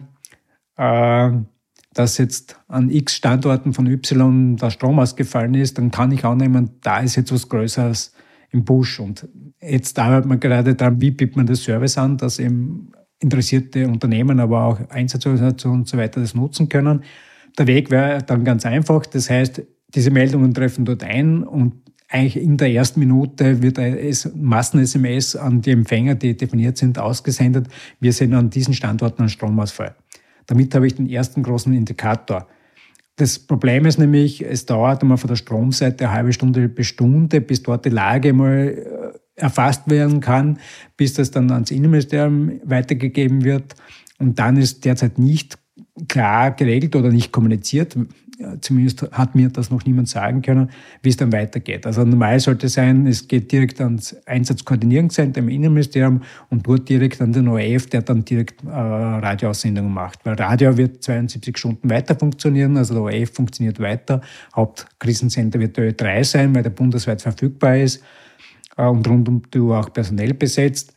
äh, dass jetzt an x Standorten von Y der Strom ausgefallen ist, dann kann ich annehmen, da ist jetzt was Größeres im Busch. Und jetzt arbeitet man gerade daran, wie bietet man das Service an, dass eben interessierte Unternehmen, aber auch Einsatzorganisationen und so weiter das nutzen können. Der Weg wäre dann ganz einfach. Das heißt, diese Meldungen treffen dort ein und eigentlich in der ersten Minute wird ein Massen-S M S an die Empfänger, die definiert sind, ausgesendet. Wir sehen an diesen Standorten einen Stromausfall. Damit habe ich den ersten großen Indikator. Das Problem ist nämlich, es dauert einmal von der Stromseite eine halbe Stunde bis Stunde, bis dort die Lage mal erfasst werden kann, bis das dann ans Innenministerium weitergegeben wird. Und dann ist derzeit nicht klar geregelt oder nicht kommuniziert, zumindest hat mir das noch niemand sagen können, wie es dann weitergeht. Also normal sollte sein, es geht direkt ans Einsatzkoordinierungszentrum im Innenministerium und dort direkt an den O R F, der dann direkt äh, Radioaussendungen macht. Weil Radio wird zweiundsiebzig Stunden weiter funktionieren, also der O R F funktioniert weiter. Hauptkrisensender wird der Ö drei sein, weil der bundesweit verfügbar ist und rund um die Uhr auch personell besetzt.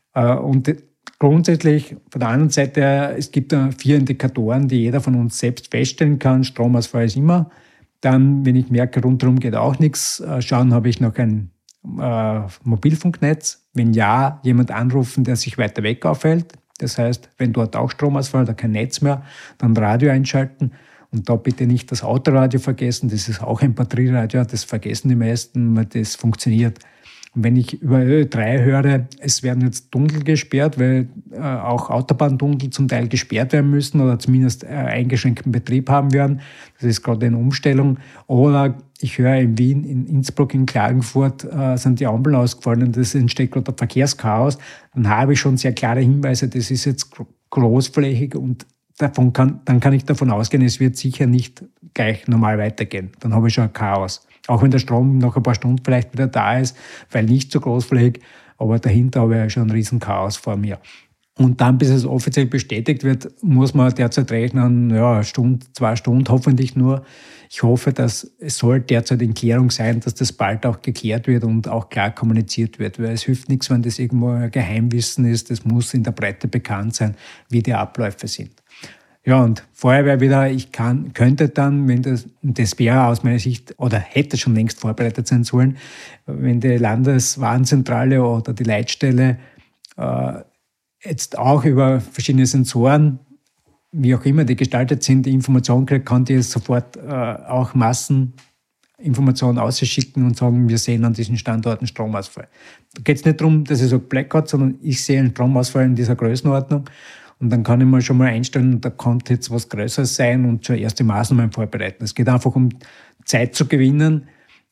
Und grundsätzlich, von der anderen Seite, es gibt da vier Indikatoren, die jeder von uns selbst feststellen kann. Stromausfall ist immer. Dann, wenn ich merke, rundherum geht auch nichts, schauen, habe ich noch ein äh, Mobilfunknetz. Wenn ja, jemand anrufen, der sich weiter weg aufhält. Das heißt, wenn dort auch Stromausfall oder kein Netz mehr, dann Radio einschalten. Und da bitte nicht das Autoradio vergessen. Das ist auch ein Batterieradio. Das vergessen die meisten, weil das funktioniert. Und wenn ich über Ö drei höre, es werden jetzt Tunnel gesperrt, weil äh, auch Autobahntunnel zum Teil gesperrt werden müssen oder zumindest äh, eingeschränkten Betrieb haben werden. Das ist gerade eine Umstellung. Oder ich höre in Wien, in Innsbruck, in Klagenfurt äh, sind die Ampeln ausgefallen und es entsteht gerade ein Verkehrschaos. Dann habe ich schon sehr klare Hinweise, das ist jetzt großflächig und davon kann, dann kann ich davon ausgehen, es wird sicher nicht gleich normal weitergehen. Dann habe ich schon ein Chaos. Auch wenn der Strom nach ein paar Stunden vielleicht wieder da ist, weil nicht so großflächig, aber dahinter habe ich schon ein riesen Chaos vor mir. Und dann, bis es offiziell bestätigt wird, muss man derzeit rechnen, ja, eine Stunde, zwei Stunden, hoffentlich nur. Ich hoffe, dass es soll derzeit in Klärung sein, dass das bald auch geklärt wird und auch klar kommuniziert wird, weil es hilft nichts, wenn das irgendwo ein Geheimwissen ist. Das muss in der Breite bekannt sein, wie die Abläufe sind. Ja, und Feuerwehr wieder, ich kann, könnte dann, wenn das, das wäre aus meiner Sicht, oder hätte schon längst vorbereitet sein sollen, wenn die Landeswarnzentrale oder die Leitstelle äh, jetzt auch über verschiedene Sensoren, wie auch immer die gestaltet sind, die Information kriegt, kann die sofort äh, auch Masseninformationen ausschicken und sagen, wir sehen an diesen Standorten Stromausfall. Da geht es nicht darum, dass ich sage Blackout, sondern ich sehe einen Stromausfall in dieser Größenordnung. Und dann kann ich mir schon mal einstellen, da kommt jetzt was Größeres sein und schon erste Maßnahmen vorbereiten. Es geht einfach um Zeit zu gewinnen.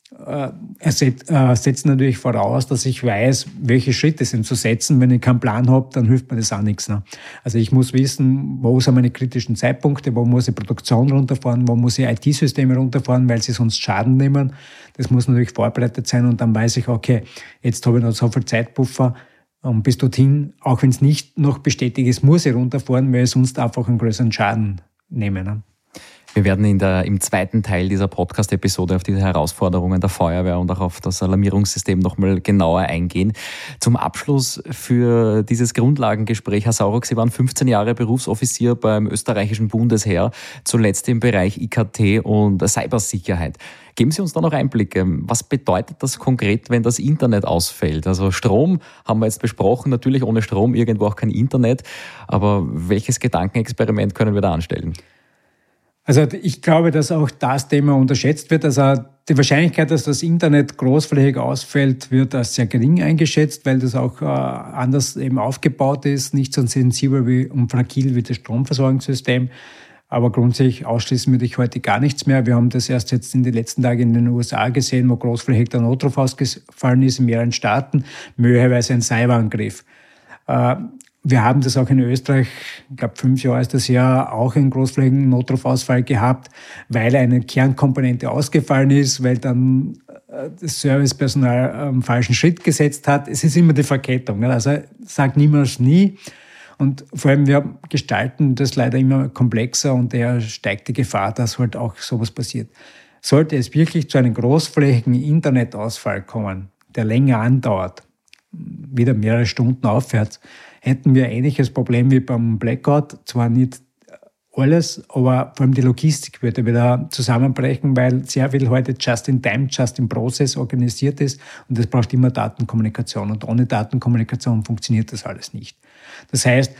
Er setzt natürlich voraus, dass ich weiß, welche Schritte sind zu setzen. Wenn ich keinen Plan habe, dann hilft mir das auch nichts. Also ich muss wissen, wo sind meine kritischen Zeitpunkte, wo muss ich Produktion runterfahren, wo muss ich I T-Systeme runterfahren, weil sie sonst Schaden nehmen. Das muss natürlich vorbereitet sein und dann weiß ich, okay, jetzt habe ich noch so viel Zeitpuffer. Und bis dorthin, auch wenn es nicht noch bestätigt ist, muss ich runterfahren, weil ich sonst einfach einen größeren Schaden nehme. Ne? Wir werden in der, im zweiten Teil dieser Podcast-Episode auf diese Herausforderungen der Feuerwehr und auch auf das Alarmierungssystem nochmal genauer eingehen. Zum Abschluss für dieses Grundlagengespräch, Herr Sauruck, Sie waren fünfzehn Jahre Berufsoffizier beim österreichischen Bundesheer, zuletzt im Bereich I K T und Cybersicherheit. Geben Sie uns da noch Einblicke. Was bedeutet das konkret, wenn das Internet ausfällt? Also Strom haben wir jetzt besprochen, natürlich ohne Strom irgendwo auch kein Internet. Aber welches Gedankenexperiment können wir da anstellen? Also ich glaube, dass auch das Thema unterschätzt wird. Also die Wahrscheinlichkeit, dass das Internet großflächig ausfällt, wird als sehr gering eingeschätzt, weil das auch äh, anders eben aufgebaut ist, nicht so sensibel wie, und fragil wie das Stromversorgungssystem. Aber grundsätzlich ausschließen würde ich heute gar nichts mehr. Wir haben das erst jetzt in den letzten Tagen in den U S A gesehen, wo großflächig der Notruf ausgefallen ist in mehreren Staaten, möglicherweise ein Cyberangriff. Wir haben das auch in Österreich, ich glaube fünf Jahre ist das Jahr, auch einen großflächigen Notrufausfall gehabt, weil eine Kernkomponente ausgefallen ist, weil dann das Servicepersonal am falschen Schritt gesetzt hat. Es ist immer die Verkettung. Also sagt niemals nie. Und vor allem wir gestalten das leider immer komplexer und daher steigt die Gefahr, dass halt auch sowas passiert. Sollte es wirklich zu einem großflächigen Internetausfall kommen, der länger andauert, wieder mehrere Stunden aufwärts, hätten wir ein ähnliches Problem wie beim Blackout. Zwar nicht alles, aber vor allem die Logistik würde wieder zusammenbrechen, weil sehr viel heute just in time, just in process organisiert ist und das braucht immer Datenkommunikation und ohne Datenkommunikation funktioniert das alles nicht. Das heißt,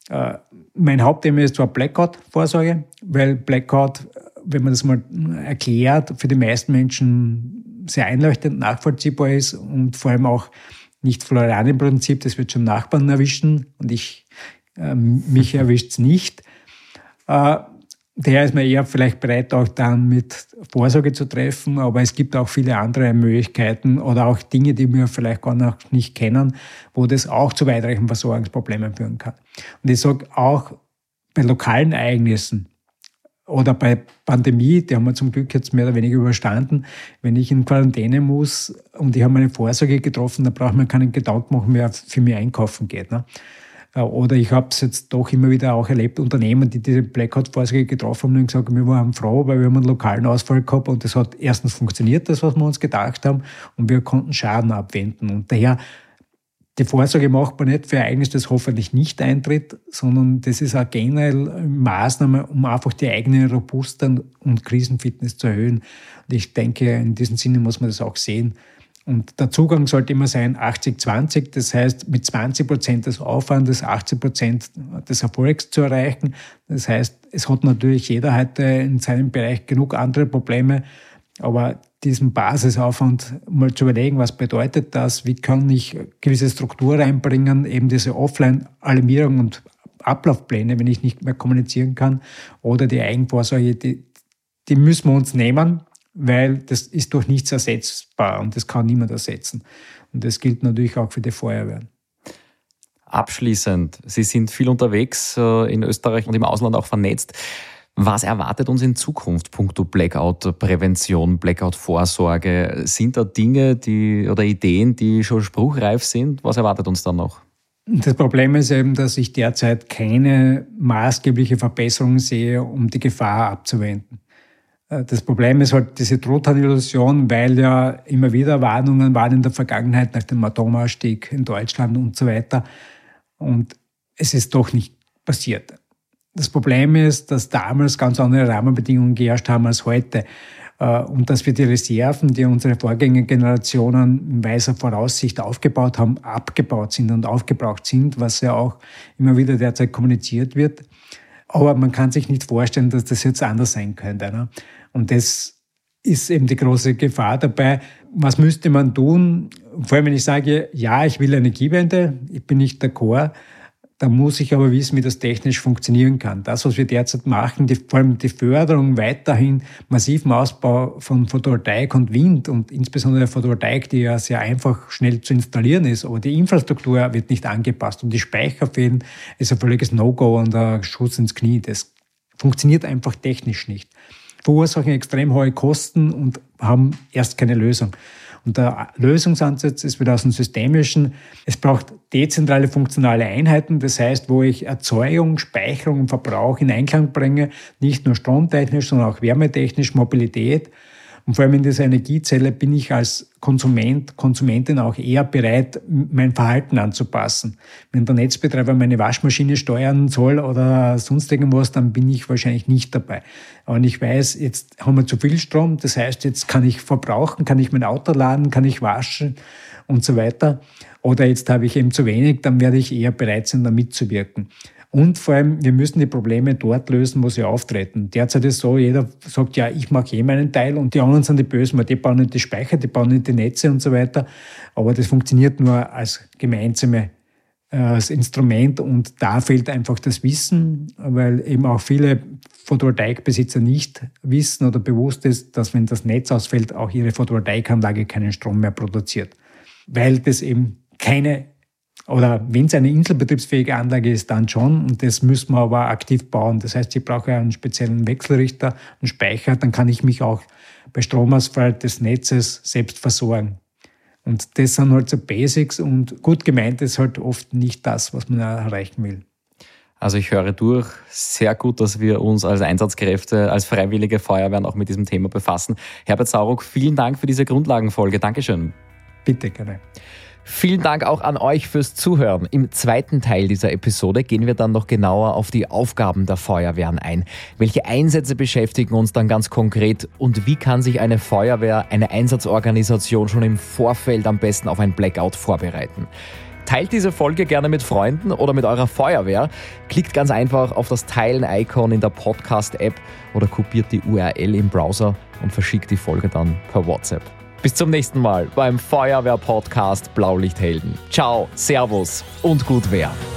mein Hauptthema ist zwar Blackout-Vorsorge, weil Blackout, wenn man das mal erklärt, für die meisten Menschen sehr einleuchtend nachvollziehbar ist und vor allem auch nicht Florian im Prinzip, das wird schon Nachbarn erwischen und ich, äh, mich erwischt es nicht. Äh, daher ist man eher vielleicht bereit, auch dann mit Vorsorge zu treffen, aber es gibt auch viele andere Möglichkeiten oder auch Dinge, die wir vielleicht gar noch nicht kennen, wo das auch zu weitreichenden Versorgungsproblemen führen kann. Und ich sage auch bei lokalen Ereignissen, oder bei Pandemie, die haben wir zum Glück jetzt mehr oder weniger überstanden. Wenn ich in Quarantäne muss und ich habe meine Vorsorge getroffen, dann braucht man keinen Gedanken machen, wer für mich einkaufen geht. Ne? Oder ich habe es jetzt doch immer wieder auch erlebt, Unternehmen, die diese Blackout-Vorsorge getroffen haben und gesagt, wir waren froh, weil wir haben einen lokalen Ausfall gehabt und das hat erstens funktioniert, das, was wir uns gedacht haben, und wir konnten Schaden abwenden. Und daher, die Vorsorge macht man nicht für ein Ereignis, das hoffentlich nicht eintritt, sondern das ist eine generelle Maßnahme, um einfach die eigene Robustheit und Krisenfitness zu erhöhen. Und ich denke, in diesem Sinne muss man das auch sehen. Und der Zugang sollte immer sein achtzig zwanzig, das heißt mit zwanzig Prozent des Aufwandes achtzig Prozent des Erfolgs zu erreichen. Das heißt, es hat natürlich jeder heute in seinem Bereich genug andere Probleme, aber diesen Basisaufwand mal zu überlegen, was bedeutet das, wie kann ich gewisse Struktur reinbringen, eben diese Offline-Alarmierung und Ablaufpläne, wenn ich nicht mehr kommunizieren kann, oder die Eigenvorsorge, die, die müssen wir uns nehmen, weil das ist durch nichts ersetzbar und das kann niemand ersetzen. Und das gilt natürlich auch für die Feuerwehren. Abschließend, Sie sind viel unterwegs in Österreich und im Ausland auch vernetzt. Was erwartet uns in Zukunft punkto Blackout-Prävention, Blackout-Vorsorge? Sind da Dinge die, oder Ideen, die schon spruchreif sind? Was erwartet uns dann noch? Das Problem ist eben, dass ich derzeit keine maßgebliche Verbesserung sehe, um die Gefahr abzuwenden. Das Problem ist halt diese Truthahn-Illusion, weil ja immer wieder Warnungen waren in der Vergangenheit nach dem Atomausstieg in Deutschland und so weiter. Und es ist doch nicht passiert. Das Problem ist, dass damals ganz andere Rahmenbedingungen geherrscht haben als heute und dass wir die Reserven, die unsere Vorgängergenerationen in weiser Voraussicht aufgebaut haben, abgebaut sind und aufgebraucht sind, was ja auch immer wieder derzeit kommuniziert wird. Aber man kann sich nicht vorstellen, dass das jetzt anders sein könnte. Ne? Und das ist eben die große Gefahr dabei. Was müsste man tun? Vor allem, wenn ich sage, ja, ich will Energiewende, ich bin nicht d'accord, dann muss ich aber wissen, wie das technisch funktionieren kann. Das, was wir derzeit machen, die, vor allem die Förderung weiterhin, massiven Ausbau von Photovoltaik und Wind und insbesondere Photovoltaik, die ja sehr einfach schnell zu installieren ist, aber die Infrastruktur wird nicht angepasst und die Speicher fehlen, ist ein völliges No-Go und ein Schuss ins Knie. Das funktioniert einfach technisch nicht. Verursachen extrem hohe Kosten und haben erst keine Lösung. Und der Lösungsansatz ist wieder aus dem Systemischen. Es braucht dezentrale funktionale Einheiten, das heißt, wo ich Erzeugung, Speicherung und Verbrauch in Einklang bringe, nicht nur stromtechnisch, sondern auch wärmetechnisch, Mobilität. Und vor allem in dieser Energiezelle bin ich als Konsument, Konsumentin auch eher bereit, mein Verhalten anzupassen. Wenn der Netzbetreiber meine Waschmaschine steuern soll oder sonst irgendwas, dann bin ich wahrscheinlich nicht dabei. Und ich weiß, jetzt haben wir zu viel Strom, das heißt, jetzt kann ich verbrauchen, kann ich mein Auto laden, kann ich waschen und so weiter. Oder jetzt habe ich eben zu wenig, dann werde ich eher bereit sein, da mitzuwirken. Und vor allem, wir müssen die Probleme dort lösen, wo sie auftreten. Derzeit ist es so, jeder sagt, ja, ich mache eh meinen Teil und die anderen sind die Bösen, weil die bauen nicht die Speicher, die bauen nicht die Netze und so weiter. Aber das funktioniert nur als gemeinsame äh, als Instrument und da fehlt einfach das Wissen, weil eben auch viele Photovoltaikbesitzer nicht wissen oder bewusst ist, dass wenn das Netz ausfällt, auch ihre Photovoltaikanlage keinen Strom mehr produziert. Weil das eben keine, oder wenn es eine inselbetriebsfähige Anlage ist, dann schon. Und das müssen wir aber aktiv bauen. Das heißt, ich brauche einen speziellen Wechselrichter, einen Speicher, dann kann ich mich auch bei Stromausfall des Netzes selbst versorgen. Und das sind halt so Basics und gut gemeint ist halt oft nicht das, was man erreichen will. Also ich höre durch, sehr gut, dass wir uns als Einsatzkräfte, als freiwillige Feuerwehren auch mit diesem Thema befassen. Herbert Sauruck, vielen Dank für diese Grundlagenfolge. Dankeschön. Bitte, gerne. Vielen Dank auch an euch fürs Zuhören. Im zweiten Teil dieser Episode gehen wir dann noch genauer auf die Aufgaben der Feuerwehren ein. Welche Einsätze beschäftigen uns dann ganz konkret und wie kann sich eine Feuerwehr, eine Einsatzorganisation schon im Vorfeld am besten auf ein Blackout vorbereiten? Teilt diese Folge gerne mit Freunden oder mit eurer Feuerwehr. Klickt ganz einfach auf das Teilen-Icon in der Podcast-App oder kopiert die U R L im Browser und verschickt die Folge dann per WhatsApp. Bis zum nächsten Mal beim Feuerwehr-Podcast Blaulichthelden. Ciao, Servus und gut Wehr.